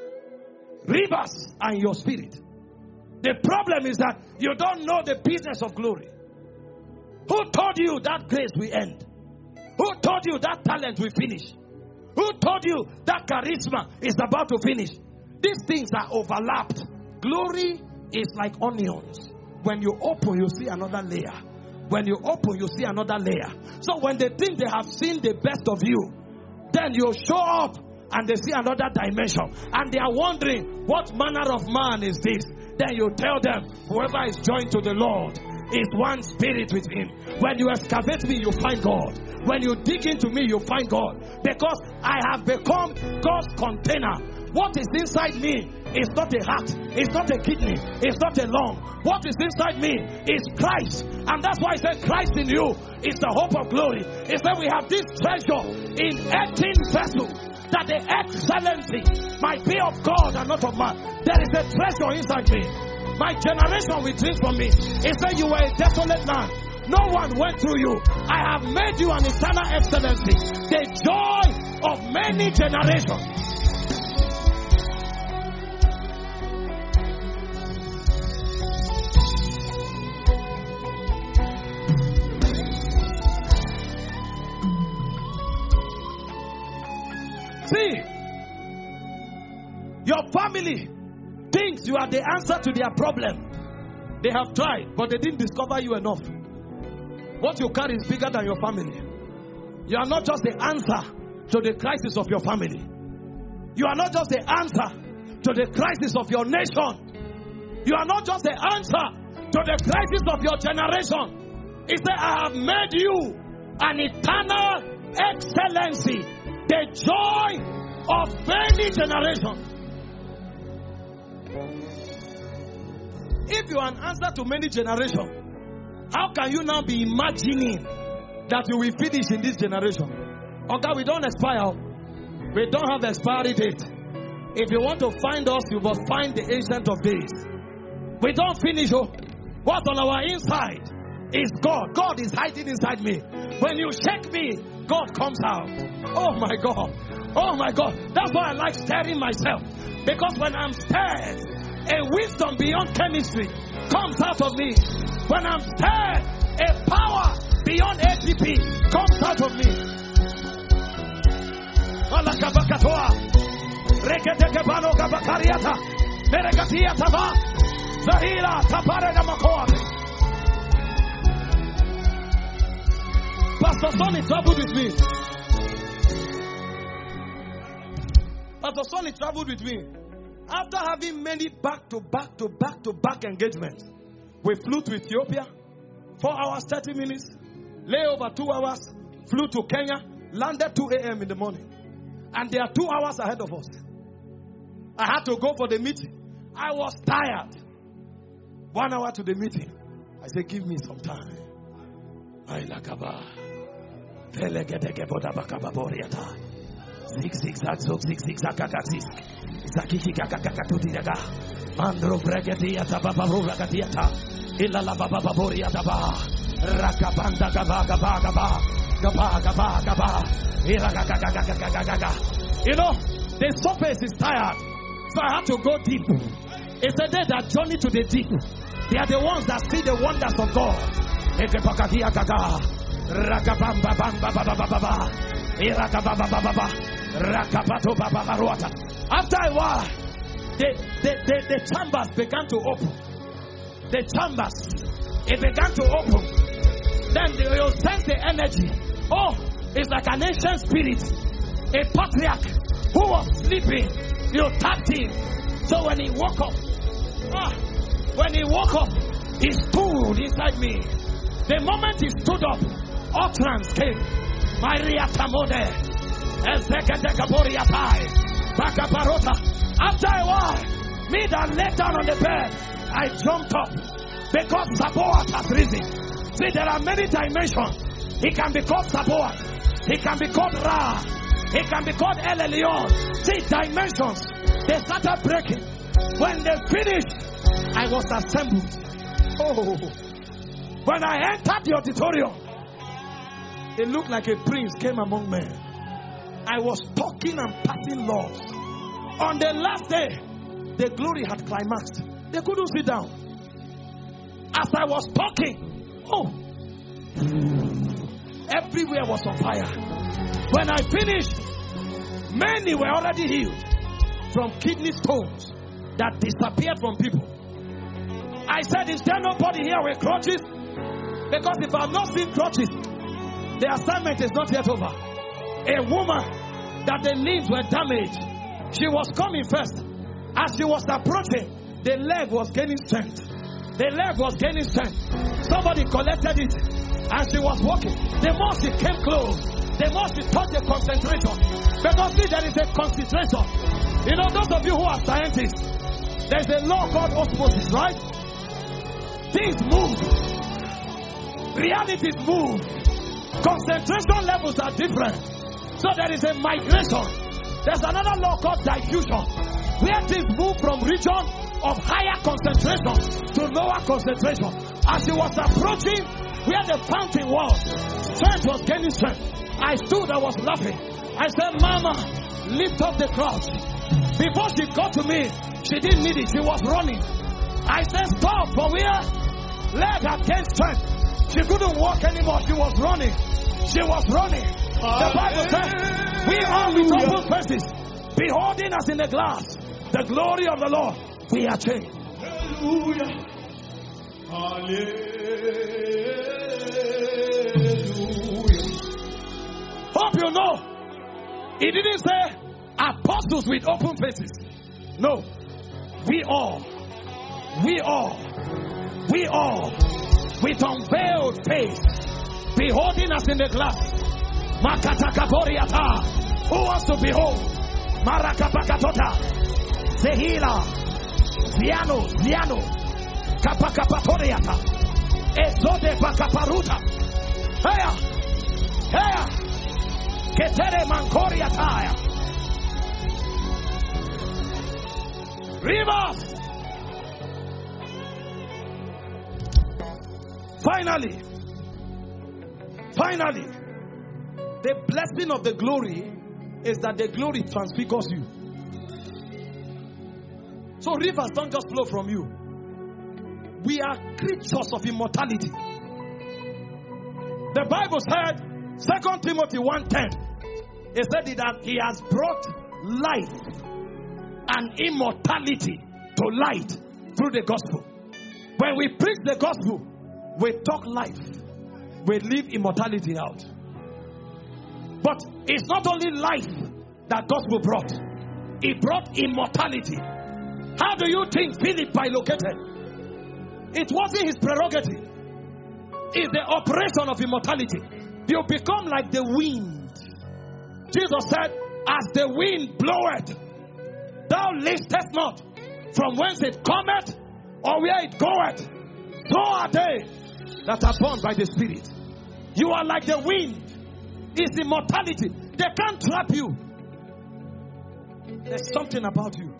Rivers are in your spirit. The problem is that you don't know the business of glory. Who told you that grace will end? Who told you that talent will finish? Who told you that charisma is about to finish? These things are overlapped. Glory is like onions. When you open, you see another layer. When you open, you see another layer. So when they think they have seen the best of you, then you show up and they see another dimension. And they are wondering, what manner of man is this? Then you tell them, whoever is joined to the Lord is one spirit with him. When you excavate me, you find God. When you dig into me, you find God. Because I have become God's container. What is inside me is not a heart, it's not a kidney, it's not a lung. What is inside me is Christ. And that's why I said Christ in you is the hope of glory. It said we have this treasure in earthen vessels, that the excellency might be of God and not of man. There is a treasure inside me. My generation will drink from me. It said you were a desolate land. No one went through you. I have made you an eternal excellency. The joy of many generations. See, your family thinks you are the answer to their problem. They have tried, but they didn't discover you enough. What you carry is bigger than your family. You are not just the answer to the crisis of your family. You are not just the answer to the crisis of your nation. You are not just the answer to the crisis of your generation. It said, I have made you an eternal excellency, the joy of many generations. If you are an answer to many generations, how can you now be imagining that you will finish in this generation? Okay, we don't expire. We don't have expiry date. If you want to find us, you must find the Ancient of Days. We don't finish. What's on our inside is God. God is hiding inside me. When you shake me, God comes out. Oh my God. Oh my God. That's why I like stirring myself. Because when I'm stirred, a wisdom beyond chemistry comes out of me. When I'm stirred, A power beyond ATP comes out of me. Pastor Sonny traveled with me. Pastor Sonny traveled with me. After having many back-to-back engagements, we flew to Ethiopia, 4 hours, 30 minutes, layover 2 hours, flew to Kenya, landed 2 a.m. in the morning. And they are 2 hours ahead of us. I had to go for the meeting. I was tired. 1 hour to the meeting. I said, give me some time. Mandro Bragadiata Baba Ragadiata Ilala Baba Boriata Ba Rakabanda Gaba Gaba Gaba Gaba Gaba Gaba Iragagagagagagaga. You know, the surface is tired, so I have to go deep. It's a day that journey to the deep. They are the ones that see the wonders of God. Rakabamba Bamba Baba Baba Iragababa Baba Rakabato Baba Ruata. After a while, the chambers began to open. The chambers, it began to open. Then you sense the energy. Oh, it's like an ancient spirit, a patriarch who was sleeping. You tapped him. So when he woke up, he stood inside me. The moment he stood up, utterance came. Maria Tamode, After a while, me that lay down on the bed, I jumped up because Sabaoth has risen. See, there are many dimensions. He can be called Sabaoth. He can be called Ra. He can be called El Elyon. See, dimensions. They started breaking. When they finished, I was assembled. Oh, when I entered the auditorium, it looked like a prince came among men. I was talking and passing laws. On the last day, the glory had climaxed. They couldn't sit down. As I was talking, everywhere was on fire. When I finished, many were already healed from kidney stones that disappeared from people. I said, is there nobody here with crutches? Because if I've not seen crutches, the assignment is not yet over. A woman that the limbs were damaged, she was coming first. As she was approaching, the leg was gaining strength. The leg was gaining strength. Somebody collected it, and she was walking. The more she came close, the more she touched the concentration. Because see, there is a concentration. You know, those of you who are scientists, there's a law called osmosis, right? Things move. Realities move. Concentration levels are different. So there is a migration. There's another law called diffusion, where things move from region of higher concentration to lower concentration. As she was approaching where the fountain was, strength was gaining strength. I stood, I was laughing. I said, Mama, lift up the crowd. Before she got to me, she didn't need it. She was running. I said, stop, for where leg had gained strength. She couldn't walk anymore. She was running. She was running. The Bible says, we are with open faces, beholding us in the glass the glory of the Lord. We are changed. Hallelujah. Hallelujah. Hope you know, he didn't say apostles with open faces. No. We all with unveiled face, beholding us in the glass. Makatakaboriata. Who wants to behold? Marakapakatota. Zehila. Ziano. Kapakapatoriata. Ezode pakaparuta. Heya. Ketere mankoriataya. Rivers. Finally, the blessing of the glory is that the glory transfigures you. So rivers don't just flow from you. We are creatures of immortality. The Bible said, 2 Timothy 1:10, it said that he has brought life and immortality to light through the gospel. When we preach the gospel, we talk life, we leave immortality out. But it's not only life that gospel brought, it brought immortality. How do you think Philip bilocated? It wasn't his prerogative. It's the operation of immortality. You become like the wind. Jesus said, as the wind bloweth, thou listest not from whence it cometh or where it goeth. So are they that are born by the Spirit. You are like the wind. It's immortality. They can't trap you. There's something about you.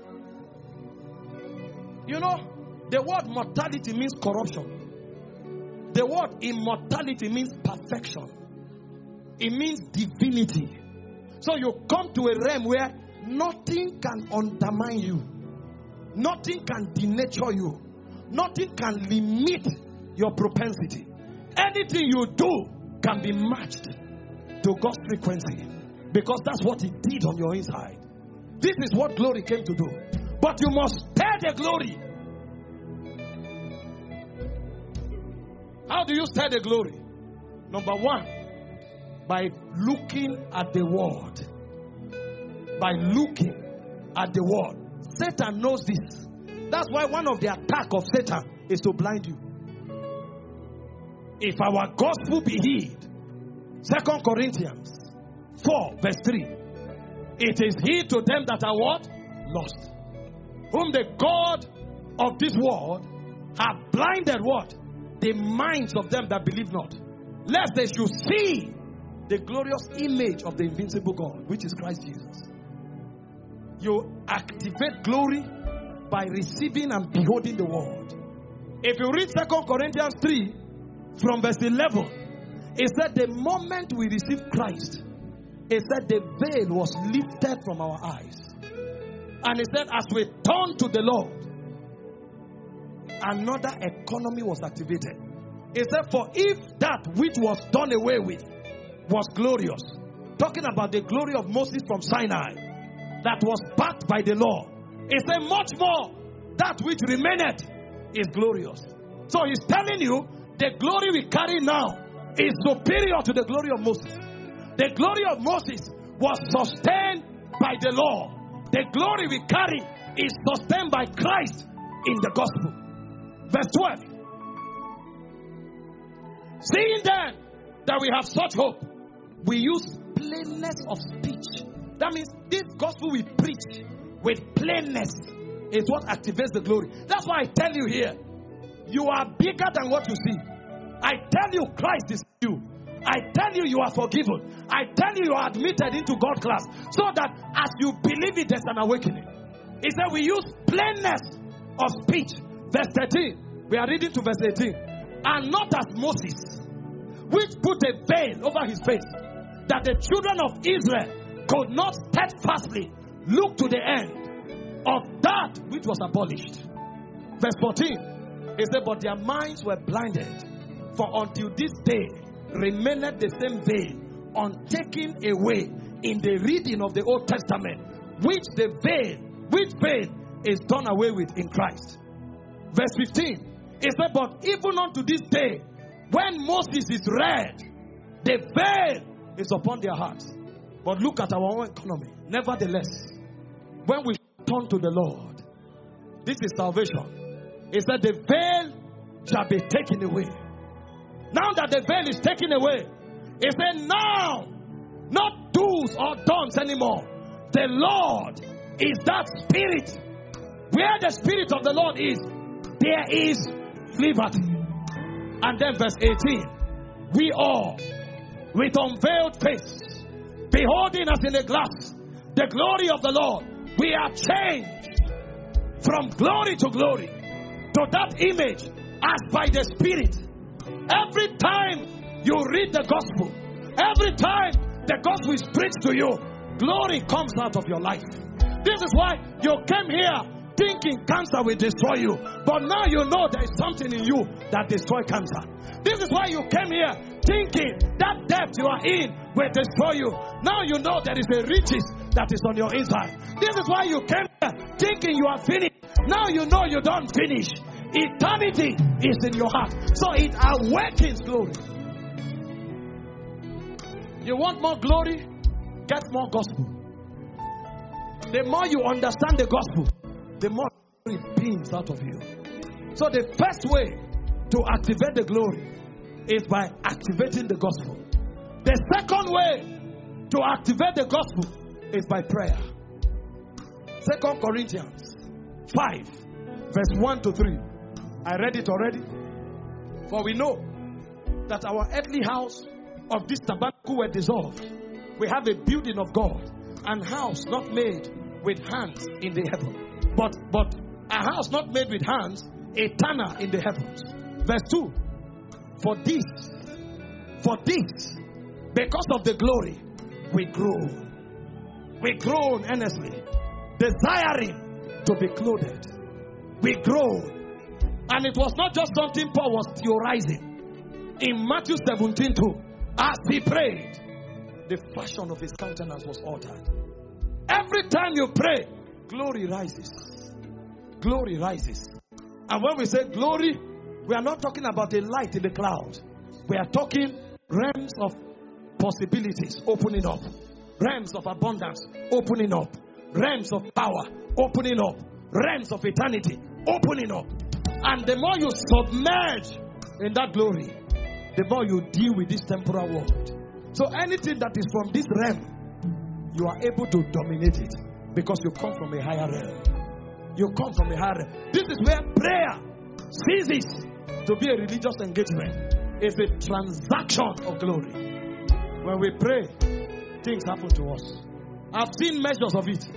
You know, the word mortality means corruption. The word immortality means perfection. It means divinity. So you come to a realm where nothing can undermine you. Nothing can denature you. Nothing can limit your propensity. Anything you do can be matched to God's frequency, because that's what He did on your inside. This is what glory came to do. But you must stir the glory. How do you stir the glory? Number one, by looking at the word. By looking at the word. Satan knows this. That's why one of the attacks of Satan is to blind you. If our gospel be hid, 2 Corinthians 4 verse 3, it is hid to them that are what? Lost. Whom the God of this world have blinded what? The minds of them that believe not, lest they should see the glorious image of the invincible God, which is Christ Jesus. You activate glory by receiving and beholding the word. If you read 2 Corinthians 3 from verse 11, it said the moment we received Christ, it said the veil was lifted from our eyes. And it said as we turned to the Lord, another economy was activated. It said, for if that which was done away with was glorious, talking about the glory of Moses from Sinai, that was backed by the law, it said much more, that which remaineth is glorious. So he's telling you, the glory we carry now is superior to the glory of Moses. The glory of Moses was sustained by the law. The glory we carry is sustained by Christ in the gospel. Verse 12. Seeing then that we have such hope, we use plainness of speech. That means this gospel we preach with plainness is what activates the glory. That's why I tell you here, you are bigger than what you see. I tell you Christ is you. I tell you you are forgiven. I tell you you are admitted into God's class, so that as you believe it, there's an awakening. He said we use plainness of speech. Verse 13. We are reading to verse 18. And not as Moses, which put a veil over his face, that the children of Israel could not steadfastly look to the end of that which was abolished. Verse 14. He said, but their minds were blinded, for until this day remaineth the same veil untaken away in the reading of the Old Testament, which veil is done away with in Christ. Verse 15. It said, but even unto this day, when Moses is read, the veil is upon their hearts. But look at our own economy. Nevertheless, when we turn to the Lord, this is salvation. It said the veil shall be taken away. Now that the veil is taken away, it said now, not do's or don'ts anymore. The Lord is that Spirit. Where the Spirit of the Lord is, there is liberty. And then verse 18. We all, with unveiled face, beholding as in a glass the glory of the Lord, we are changed from glory to glory to that image as by the Spirit. Every time you read the gospel, every time the gospel is preached to you, glory comes out of your life. This is why you came here thinking cancer will destroy you, but now you know there is something in you that destroys cancer. This is why you came here thinking that depth you are in will destroy you. Now you know there is a riches that is on your inside. This is why you came here thinking you are finished. Now you know you don't finish. Eternity is in your heart. So it awakens glory. You want more glory? Get more gospel. The more you understand the gospel, the more it beams out of you. So the first way to activate the glory is by activating the gospel. The second way to activate the gospel is by prayer. 2 Corinthians 5 verse 1 to 3. I read it already. For we know that our earthly house of this tabernacle were dissolved. We have a building of God, an house not made with hands in the heaven, but a house not made with hands, eternal in the heavens. Verse 2. For this, because of the glory, we groan. We groan earnestly, desiring to be clothed. We groan. And it was not just something Paul was theorizing. In Matthew 17:2, as he prayed, the fashion of his countenance was altered. Every time you pray, glory rises. Glory rises. And when we say glory, we are not talking about a light in the cloud. We are talking realms of possibilities opening up. Realms of abundance opening up. Realms of power opening up. Realms of eternity opening up. And the more you submerge in that glory, the more you deal with this temporal world. So anything that is from this realm, you are able to dominate it because you come from a higher realm. You come from a higher realm. This is where prayer ceases to be a religious engagement. It's a transaction of glory. When we pray, things happen to us. I've seen measures of it.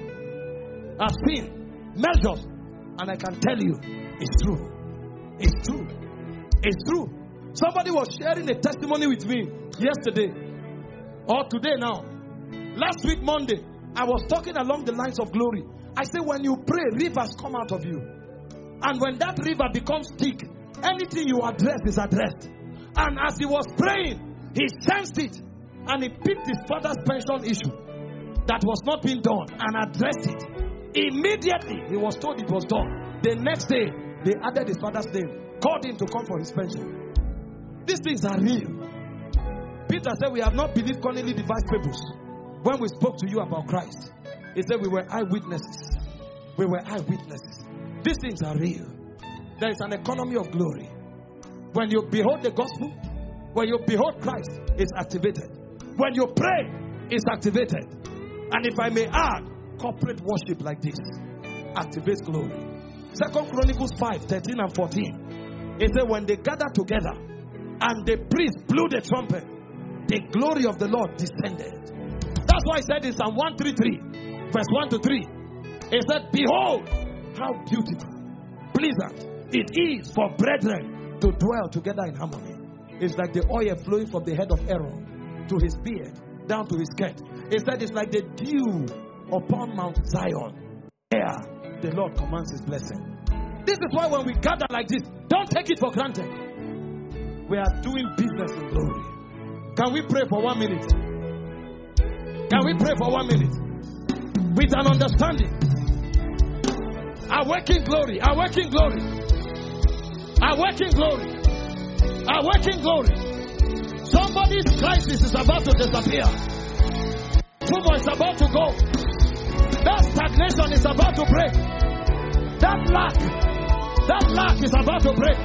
I've seen measures, and I can tell you, it's true. It's true. It's true. Somebody was sharing a testimony with me yesterday or today now. Last week, Monday, I was talking along the lines of glory. I said, when you pray, rivers come out of you. And when that river becomes thick, anything you address is addressed. And as he was praying, he sensed it. And he picked his father's pension issue that was not being done and addressed it. Immediately, he was told it was done. The next day, they added his father's name, called him to come for his pension. These things are real. Peter said, we have not believed cunningly devised fables. When we spoke to you about Christ, he said we were eyewitnesses. We were eyewitnesses. These things are real. There is an economy of glory. When you behold the gospel, when you behold Christ, it's activated. When you pray, it's activated. And if I may add, corporate worship like this activates glory. 2 Chronicles 5:13 and 14. It said when they gathered together and the priest blew the trumpet, the glory of the Lord descended. That's why I said in Psalm 133, verse 1 to 3, it said, behold, how beautiful, pleasant it is for brethren to dwell together in harmony. It's like the oil flowing from the head of Aaron to his beard, down to his skirt. It said it's like the dew upon Mount Zion. There, the Lord commands his blessing. This is why when we gather like this, don't take it for granted. We are doing business in glory. Can we pray for 1 minute? Can we pray for 1 minute? With an understanding. Awaken glory. Awaken glory. Awaken glory. Awaken glory. Somebody's crisis is about to disappear. Tumor is about to go. That stagnation is about to break. That lack is about to break.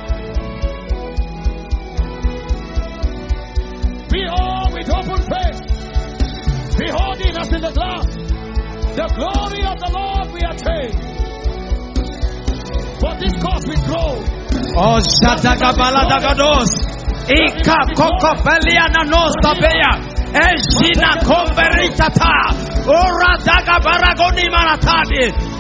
We all with open face, beholding us in the glass, the glory of the Lord we attain. For this cause we grow. Oh, Shatagabaladagados, Ika Kokopeliana Nostabeya, Ejina Komberitata, Ora Dagabaragoni Maratadi,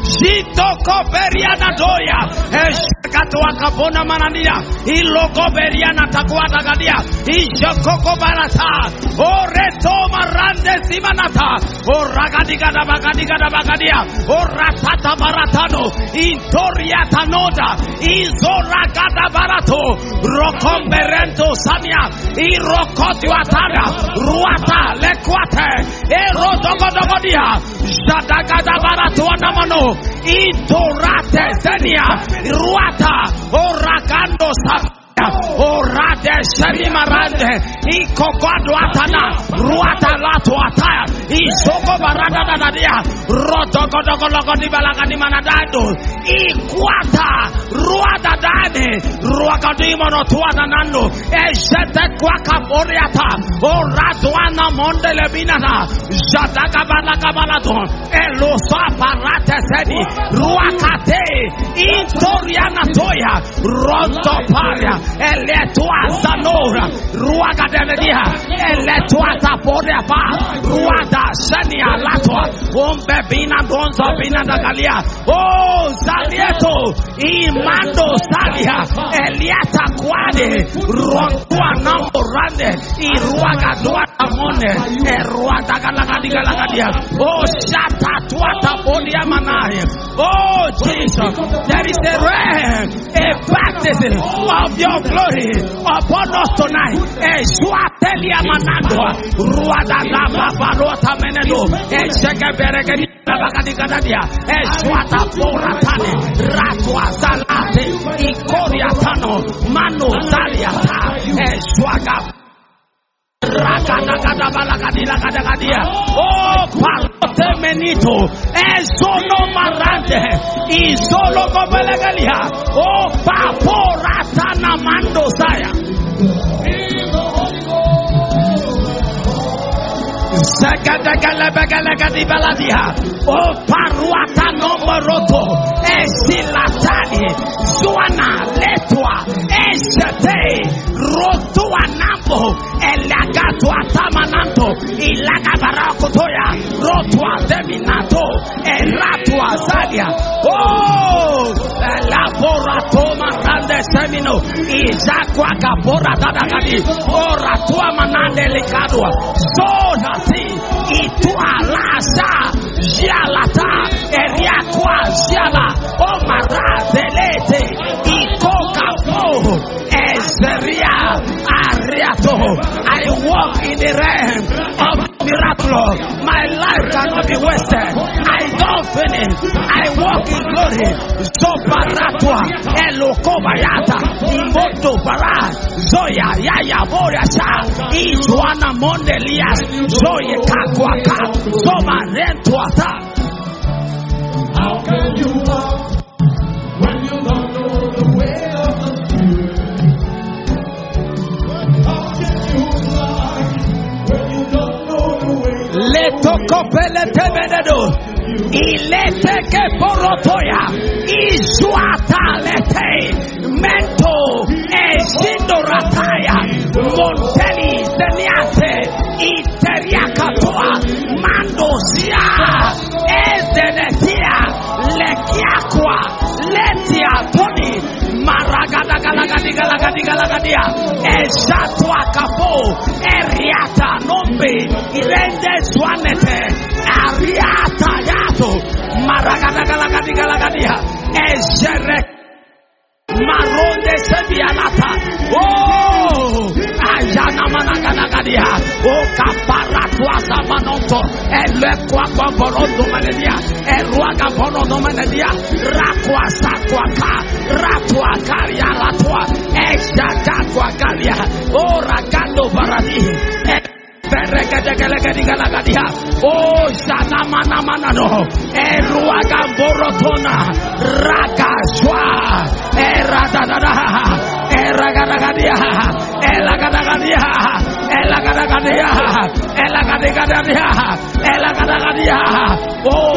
Jitoko Beriana Doya, Eshkatwa Kapona Manania, Iloko Beriana Takwata Gadia, Ishoko Barata, O Reto Marande Simanata, O Ragadigada Bagadia, O Ratata Baratano, Intoria Tanoda, Izoragada Barato, Rocomberento Samia, Irocotuatana, Ruata, Lequate, Erodogodogodia, Shadagada Baratuana Mano, Intorate Zenia, Ruata, Oragando Sam. Orade Shalimarande, Ikoguaduatana, Ruata Latuata, Isoko Barada Nadia, Rotogodogologodi Balagani Manadado, Iquata, Ruada Dade, Ruagadimono Tuanando, Eshete Quaka Oriata, Oratuana Mondelebinana, Jadaga Balagabaladon, Elosa Parate Sedi, Ruakate, Intoriana Toya, Rondo Paria. Eletua Zanora, Ruaga Delia, Eletua Taporia, Ruada Senia Latua, Bebina Gonzo Bina Galia, Oh Zalieto, Imando Salia, Eliata Quade, Rotua Nambo Rande, Iruaga Duata Mone, Eruada Galagadia, Oh Shata Tuata Podia Manai, Oh Jesus, there is a realm, a baptism of your glory upon us tonight. Eswatelia Manando, Ruada Lava Barota Menelo, Eshaka Beregadi, Bagadigadia, Eswata Poratane, Ratua Salate, Ikoria Tano, Mano Zalia, Eswaga. Rakada balagadia, oh parote menito, solo marante, y solo cobelegalia, oh papo ratana mando saya. Oh paruata nomoroto, esilatani, zuana letua, esete, rotua nambo, elagatua tamananto, ilagabarakotoya, rotua deminato, elatua zalia. Oh, elaborato marande semino, izakwa kapora dadagadi, oratua manande likadua, soda. Itua lasa, Jalata, Eriaqua, Jala, Omara, Delete, Ikoka, Ezeria, Ariato. I walk in the realm of miracle. My life cannot be wasted. I don't finish. I walk in glory. Zobaratwa, Elokobayata, Imoto Bara, Zoya, Yaya, Boyasha, Ijuana Mondelias, Zoya Kakwaka, Zoma Rentuata. How can you walk when you don't know the way of the Spirit? How can you fly when you don't know the way? Leto copele temenedo. Ilete que porotoya. Izuata lete. Mento. Ezindo rataya. Monteli zeniate. Iteriakatua. Mandozia. Ezenetia. Lekiakwa. Letia Tony. Maragadagalagadia. Ezatua capo. Eriata nombe. Irende Swanete. Ariata yato. Maragadagalagadia. Ezere. Maronde Sebianata. Oh, Ayana Managanagadia. Oh, Caparatua Samanonto. Elequa Borondo Manedia. Eruaga Borondo Manedia. Rakwa Sakwaka. Ratua Garia Ratua. Exakwa Galia. Oh, Ragando Baradi. Oh, Sanamana Manano, Eruaga Borotona, Rakashwa, Eradada, Eragadagadia, Elagadagadia, Elagadagadia, Elagadagadia, Elagadagadia, Oh,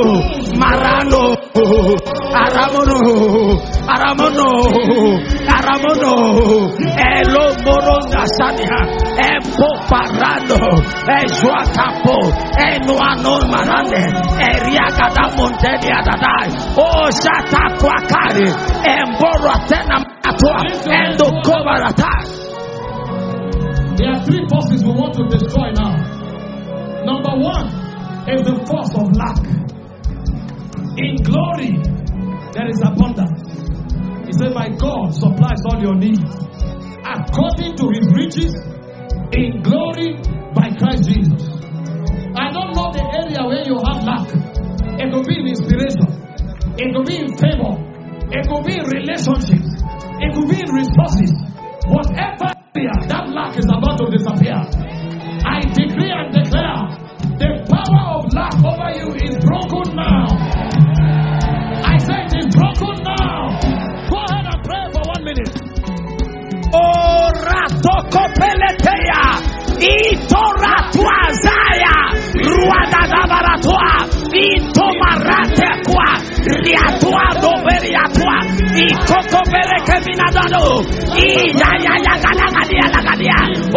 Marano, Aramono, Aramono, Elo Moronda Sania, Empo Parado, Ejuacapo, Enuano Marande, Eriagada Montedia Dadai, O Shata Quacari, Emboratena Atua, Endo Covarata. There are three forces we want to destroy now. Number one is the force of lack. In glory, there is abundance. He said, my God supplies all your needs according to his riches in glory by Christ Jesus. I don't know the area where you have lack. It could be in inspiration. It could be in favor. It could be in relationships. It could be in resources. Whatever area that lack is about to disappear, I decree and declare the power of lack over you is broken now. I said it is broken now. Go ahead and pray for 1 minute. Oh, Ratoko Peletea, Itoratua Zaya, Ruadadabaratua, Itomaratekwa, Riatua Doberiatua, Ikoto Berekevinadano, Iyayayagaladia.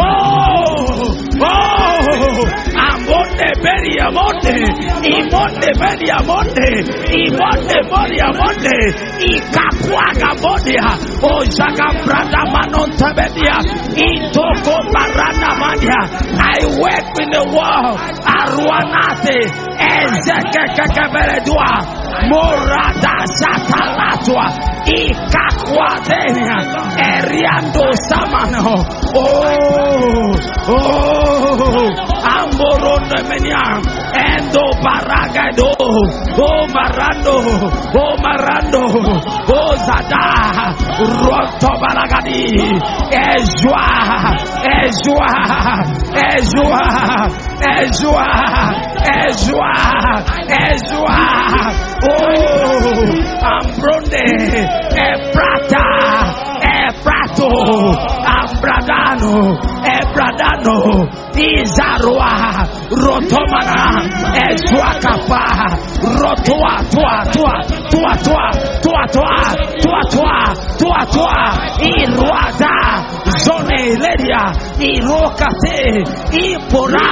Oh, Amonde Beria Monde, Imonde Beria Monde, Imonde Beria Monde, Ikapuaga Mondia, Oh, Jagabranda Manon Tabedia, Itoko Baranda Mandia. I work in the world, Aruanate, Ezekekaberedua, Morada Satalatua, Ikakwadenia, Eriando Samano. Oh, Amboronde Menia, Endo Baragado, Oh Marando, Oh Zada, Roto Baragadi, Ejua. Oh, Ambronde, Eprata, Eprato, Ambradano, Izarua, Rotomana, Ezuakapa, Rotua, Iruada, Zone Ledia, Irokate, Ipora,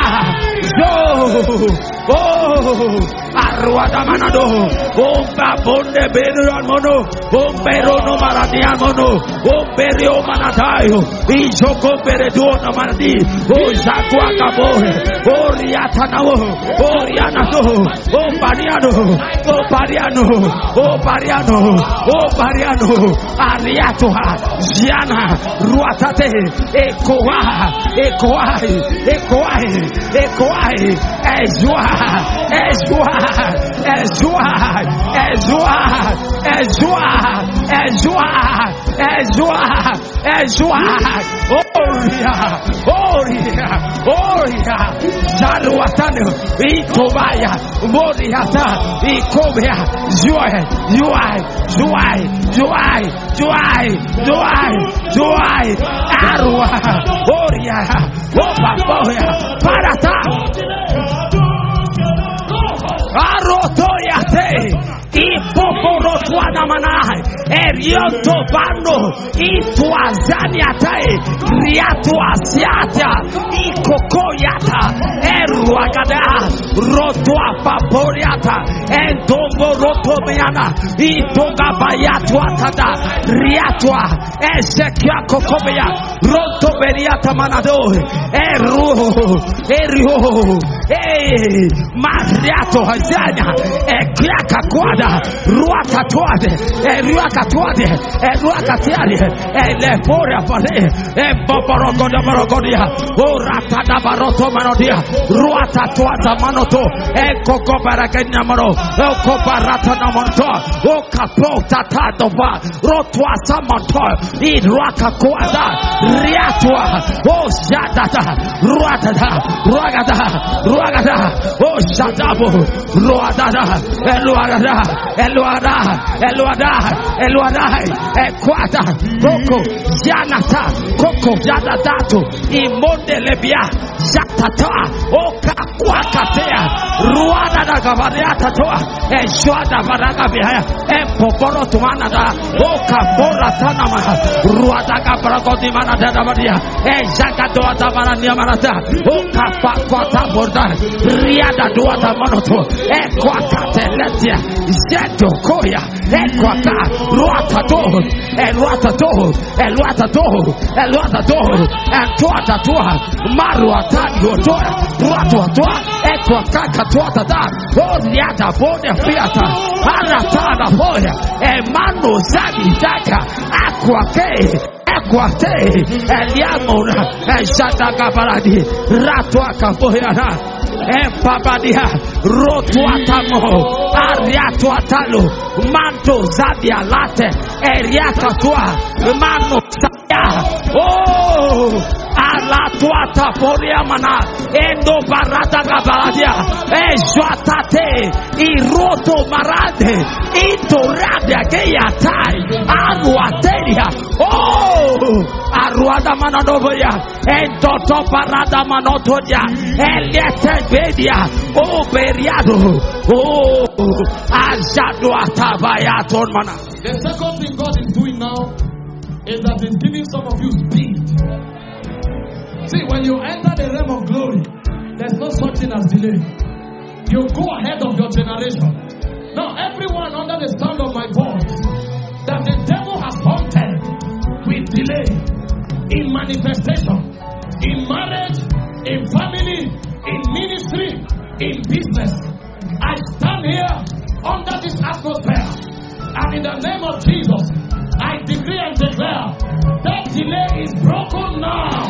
Arruada Manado, Bonde Beruan Mono, Berono Maradiamono, Berio Manatayo, Ijoko Beredona Mardi, Zaguacabo, Riatanao, Rianato, Pariano, Ariatoa, Giana, Ruatate, Ecoai, Oria, Jaluatano, Icobaya, Moriata, Icobia, Joy, Arua, Oria, Opa, Parata, Arotoyate, Ipoporotuana Manai, Erionto Bando, Ituazaniate, Riatuasiata, Ikokoyata, Eruagada, Rotua Paporiata, Entombo Rotomiana, Itogabayatuatada, Riatua, Ezekia Kokobia, Rotoberiata Manado, Erio, Mariato Hazania, Ekiaka Quada, Ruakatuade, Ruakatiade, Eleforia Pale, Boborogodia, Ratada Baroto Manodia, Ruatatuata Manoto, Cocobaracanyamaro, Coparata Namonto, Capota Tadova, Rotua Samonto, Idraka Quada, Riatua, Shadata, Ruagada, Shadabo, Ruadada, Eluada, Equata, Coco, Janata, Coco, Jadadato, Imonde Lebia, Zatata, Oka Quacatea, Ruada da Gavariata Toa, and Shwada Varaga Via, and Poporo to Manada, Oka Bora Tanama, Ruada Gabragodi Manada Varia, and Jagadoa Varania Manata, Oka Paquata Borda, Riada Duata Monoto, and Quacate Letia, Zeto Koya, and Quaca, Ruatato, and Ruatato, and Ruatato, and Ruatato, and Tuatatua, Maruatato, Ruatatua, and Quaca Tuata, Oriata, Bonia Fiata, Aratana Boya, and Mano Zadi Zaka, Aquake. Equate, Eliamona, and Shataka Baradi, Ratuaka Boyana, and Papadia, Rotuatamo, Ariatuatalo, Manto Zabia Late, Eriacatua, Mano Saya, oh, Alatuata Poriamana, Endo Barata Gabaradia, Ejuatate, Iroto Marade, Itoradia Gayatai, Aruateria, oh. Aruada Manadoria, and Toto Parada Manotodia, and Bedia, oh Beriado, oh Ajaduata Bayaton Mana. The second thing God is doing now is that He's giving some of you speed. See, when you enter the realm of glory, there's no such thing as delay. You go ahead of your generation. Now, everyone under the sound of my voice, that the devil has haunted with delay in manifestation, in marriage, in family, in ministry, in business. I stand here under this atmosphere, and in the name of Jesus, I decree and declare that delay is broken now.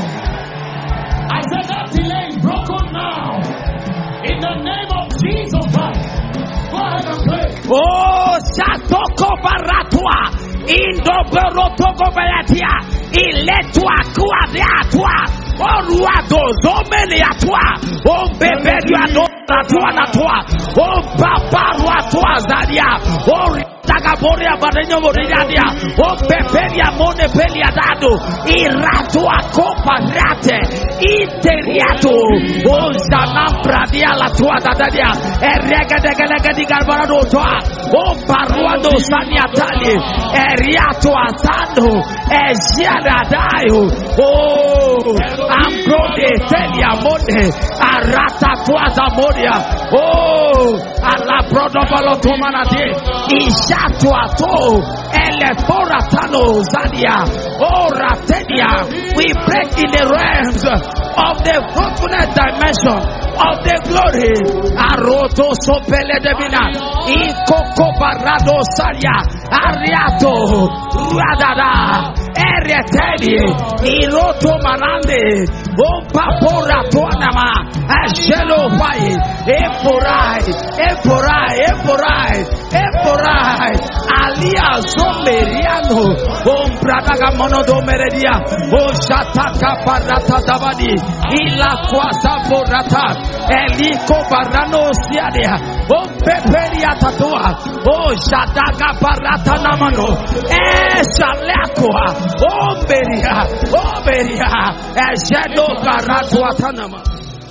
I said that delay is broken now. In the name of Jesus Christ. Go ahead and play. Oh, Satoko Baratua. Indo Berotoko Baratia. Iletua Kuadiatua. Oruado Zomeliatua. Oh, Bebeduado Natua. Oh, Paparuatua Zadia. Oh, Tagaboria Bareno Moriadia. Oh, Peperia Mone Peliadado. Iratua Copa Rate. Iteriato. Oh, Zanam Pradia La Tua Dadia. Erega de Galega di Garbarado. Oh, Paruado Saniatali. Eriato Asando. Eziadadayo. Oh, Ambrode Telia Mone. Arata Tuaza Moria. Oh, Alla Prodopalo Tomanade. Ishatuato. Eleforatano Zadia. Oh, Ratenia. We break in the realms of the fruitfulness dimension of the glory. Aroto Sopele Devina. Ikoko Barado Saria. Ariato. Radada. Ereteli. Iroto Marande. O Papora Tuanama. Ashelo Pai. Eporai. Eporai. Eporai. Eporai. Alia Zomeriano. O Bradaga Monodo Meredia. O Shataka Parata Davadi. Ila Kwasa Borata. Eliko Barano Siadia. O Peperia Tatua. O Shadaga Barata Namano. Eshalakua. O Beria. O Beria. Eshado Baratua Tanama.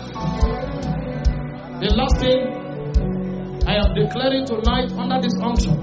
The last thing I am declaring tonight under this unction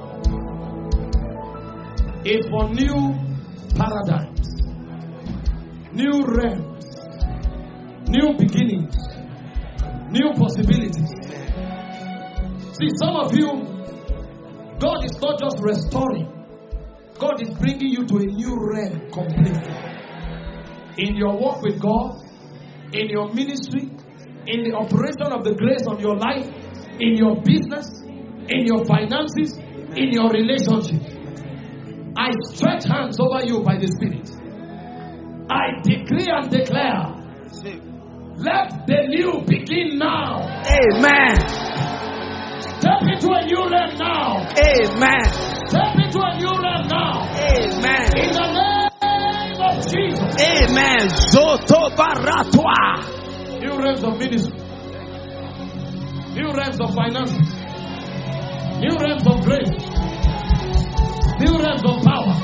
is for new paradigms, new realms, new beginnings, new possibilities. See, some of you, God is not just restoring, God is bringing you to a new realm completely. In your walk with God, in your ministry, in the operation of the grace on your life, in your business, in your finances, in your relationship. I stretch hands over you by the Spirit. I decree and declare, let the new begin now. Amen. Step into a new realm now. Amen. Step into a new realm now. Amen. In the name of Jesus. Amen. Zoto Baratua. New realms of ministry. New realms of finances. New realms of grace. New realms of power.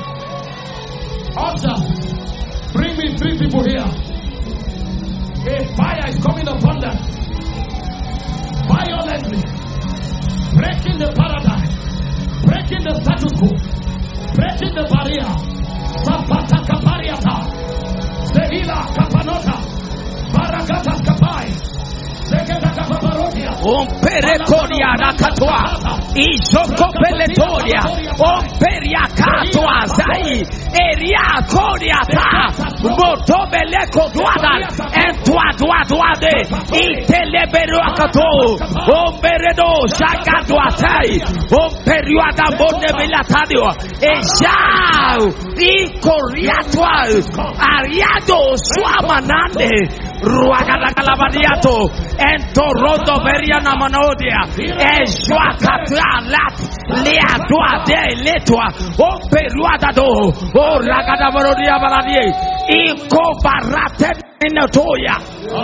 Usher, bring me 3 people here. A fire is coming upon them. Fire violently, breaking the paradigm, breaking the status quo, breaking the barrier. Zapata kapariata, Zehila kapanota, Baragata kapai, Zegeta kaparodia, Omperekoria nakatwa, Izokopeletoria, Omperia katwa zai, Eria koria ta, Motobeleko duadan, Entwaduade, Itelebero akato, Omperedo shakadwatai, Omperiada bonebelatadio, Ejau, Ikoriatwa, Ariado suamanande, Ruagadalabadiato, Entorodo Veriana Manodia, Ejuakatra Lat, Leatua de Letua, O Peruadado, O Ragadavarodia Baladie, Iko Barate Natoya.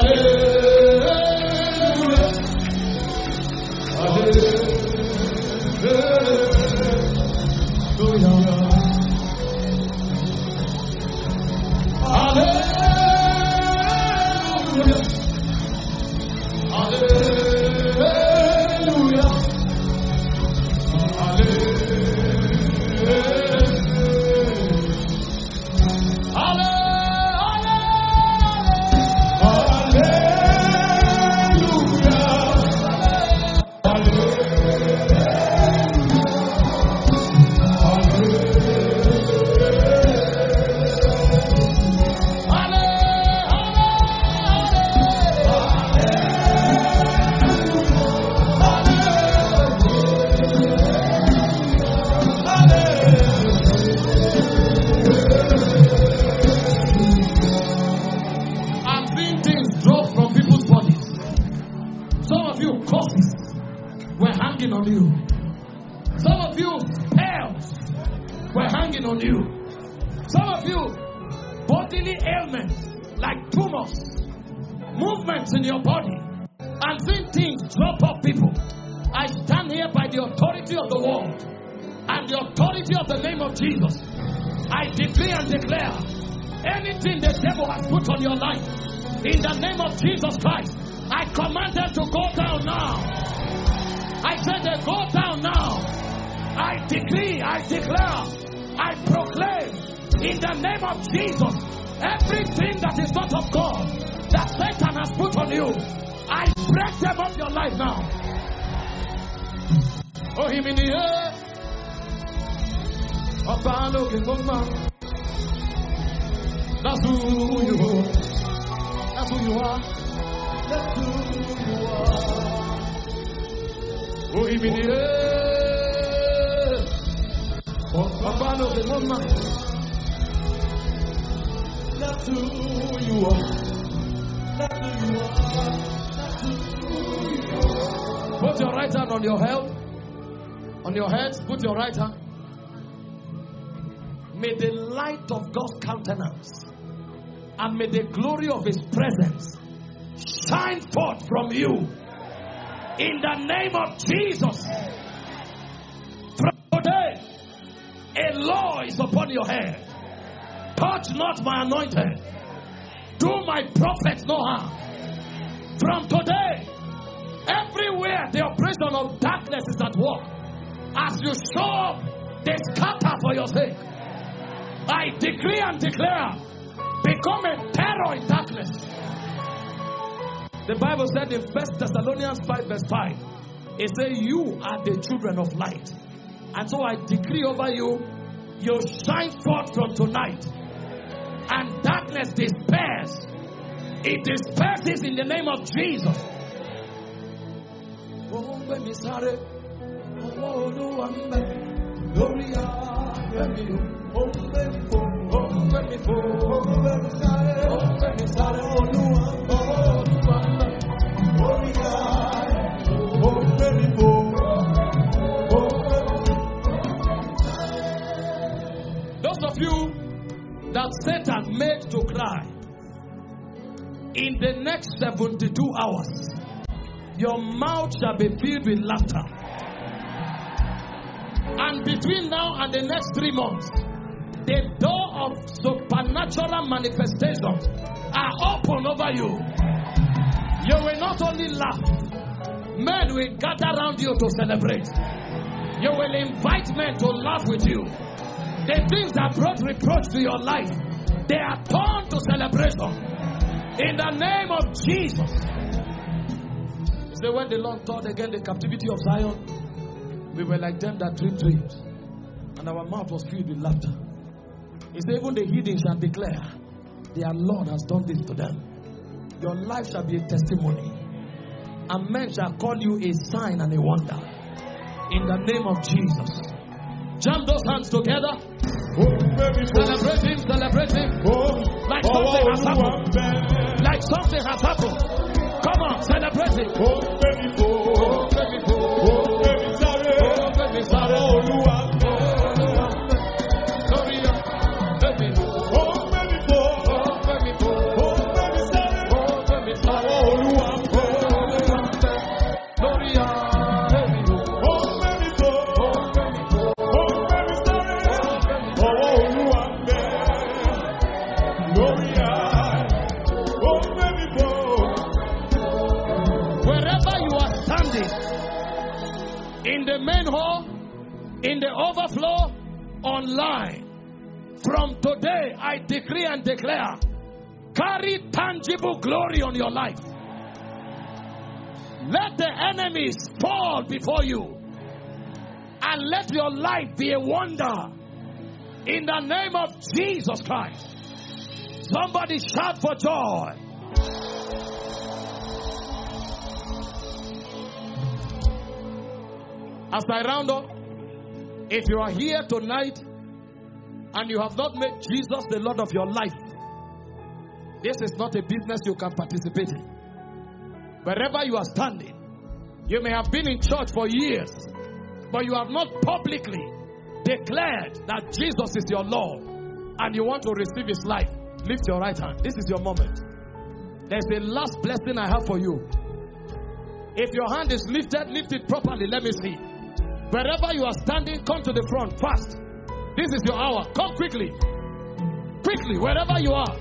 Jesus, I decree and declare anything the devil has put on your life, in the name of Jesus Christ, I command them to go down now. I said they go down now. I decree, I declare, I proclaim in the name of Jesus, everything that is not of God, that Satan has put on you, I break them off your life now. Oh, him in the air. That's who you are. That's who you are. That's who you are. Oh, even the air. That's who you are. That's who you are. Put your right hand on your head. On your head, put your right hand. May the light of God's countenance and may the glory of His presence shine forth from you in the name of Jesus. From today, a law is upon your head. Touch not my anointed. Do my prophets no harm. From today, everywhere the oppression of darkness is at work, as you show up, they scatter for your sake. I decree and declare, become a terror in darkness. The Bible said in 1 Thessalonians 5 verse 5, it says, you are the children of light. And so I decree over you, you shine forth from tonight. And darkness disperses. It disperses in the name of Jesus. Those of you that Satan made to cry, in the next 72 hours, your mouth shall be filled with laughter. And between now and the next 3 months, the door of supernatural manifestations are open over you. You will not only laugh, Men will gather around you to celebrate. You will invite men to laugh with you. The things that brought reproach to your life, they are turned to celebration. In the name of Jesus. So when the Lord taught again the captivity of Zion, we were like them that dream dreams. And our mouth was filled with laughter. He said, even the heathen shall declare, their Lord has done this to them. Your life shall be a testimony. And men shall call you a sign and a wonder. In the name of Jesus. Jam those hands together. Celebrate him, celebrate him. Like something has happened. Like something has happened. Come on, celebrate him. In the overflow, online, from today I decree and declare, carry tangible glory on your life. Let the enemies fall before you, and let your life be a wonder. In the name of Jesus Christ. Somebody shout for joy. As I round up, if you are here tonight and you have not made Jesus the Lord of your life, this is not a business you can participate in. Wherever you are standing, you may have been in church for years, but you have not publicly declared that Jesus is your Lord and you want to receive his life. Lift your right hand. This is your moment. There's a last blessing I have for you. If your hand is lifted, lift it properly. Let me see. Wherever you are standing, come to the front fast. This is your hour. Come quickly. Quickly, wherever you are.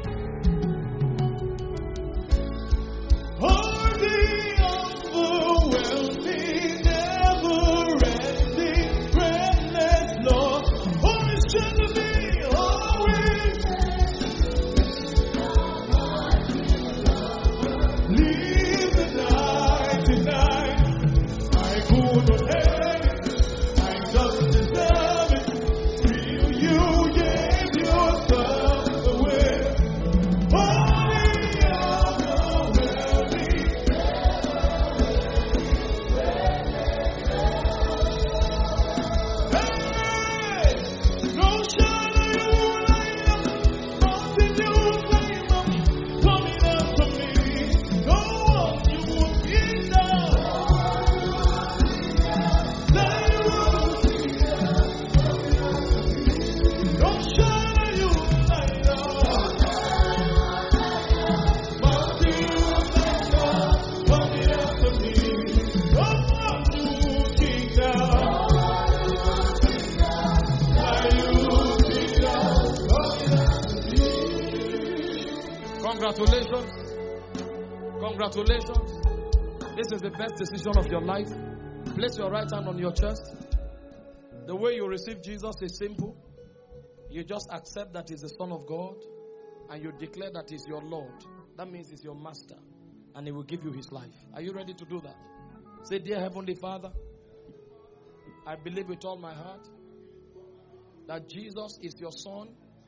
Congratulations. Congratulations. This is the best decision of your life. Place your right hand on your chest. The way you receive Jesus is simple. You just accept that he's the Son of God and you declare that he's your Lord. That means he's your master and he will give you his life. Are you ready to do that? Say, dear Heavenly Father, I believe with all my heart that Jesus is your Son.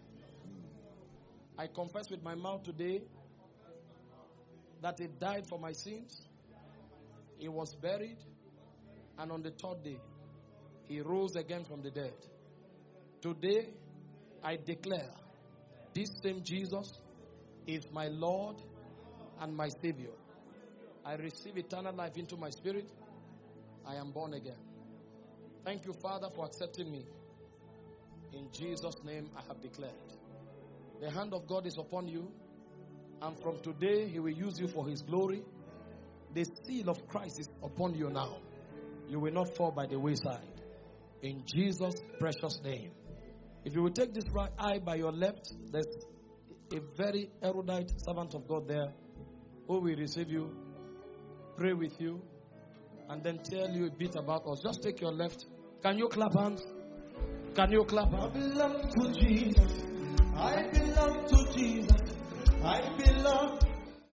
I confess with my mouth today that he died for my sins. He was buried, and on the third day, he rose again from the dead. Today, I declare this same Jesus is my Lord and my Savior. I receive eternal life into my spirit. I am born again. Thank you, Father, for accepting me. In Jesus' name, I have declared. The hand of God is upon you, and from today, he will use you for his glory. The seal of Christ is upon you now. You will not fall by the wayside. In Jesus' precious name. If you will take this right eye by your left, there's a very erudite servant of God there who will receive you, pray with you, and then tell you a bit about us. Just take your left. Can you clap hands? Can you clap hands? I belong to Jesus. I belong to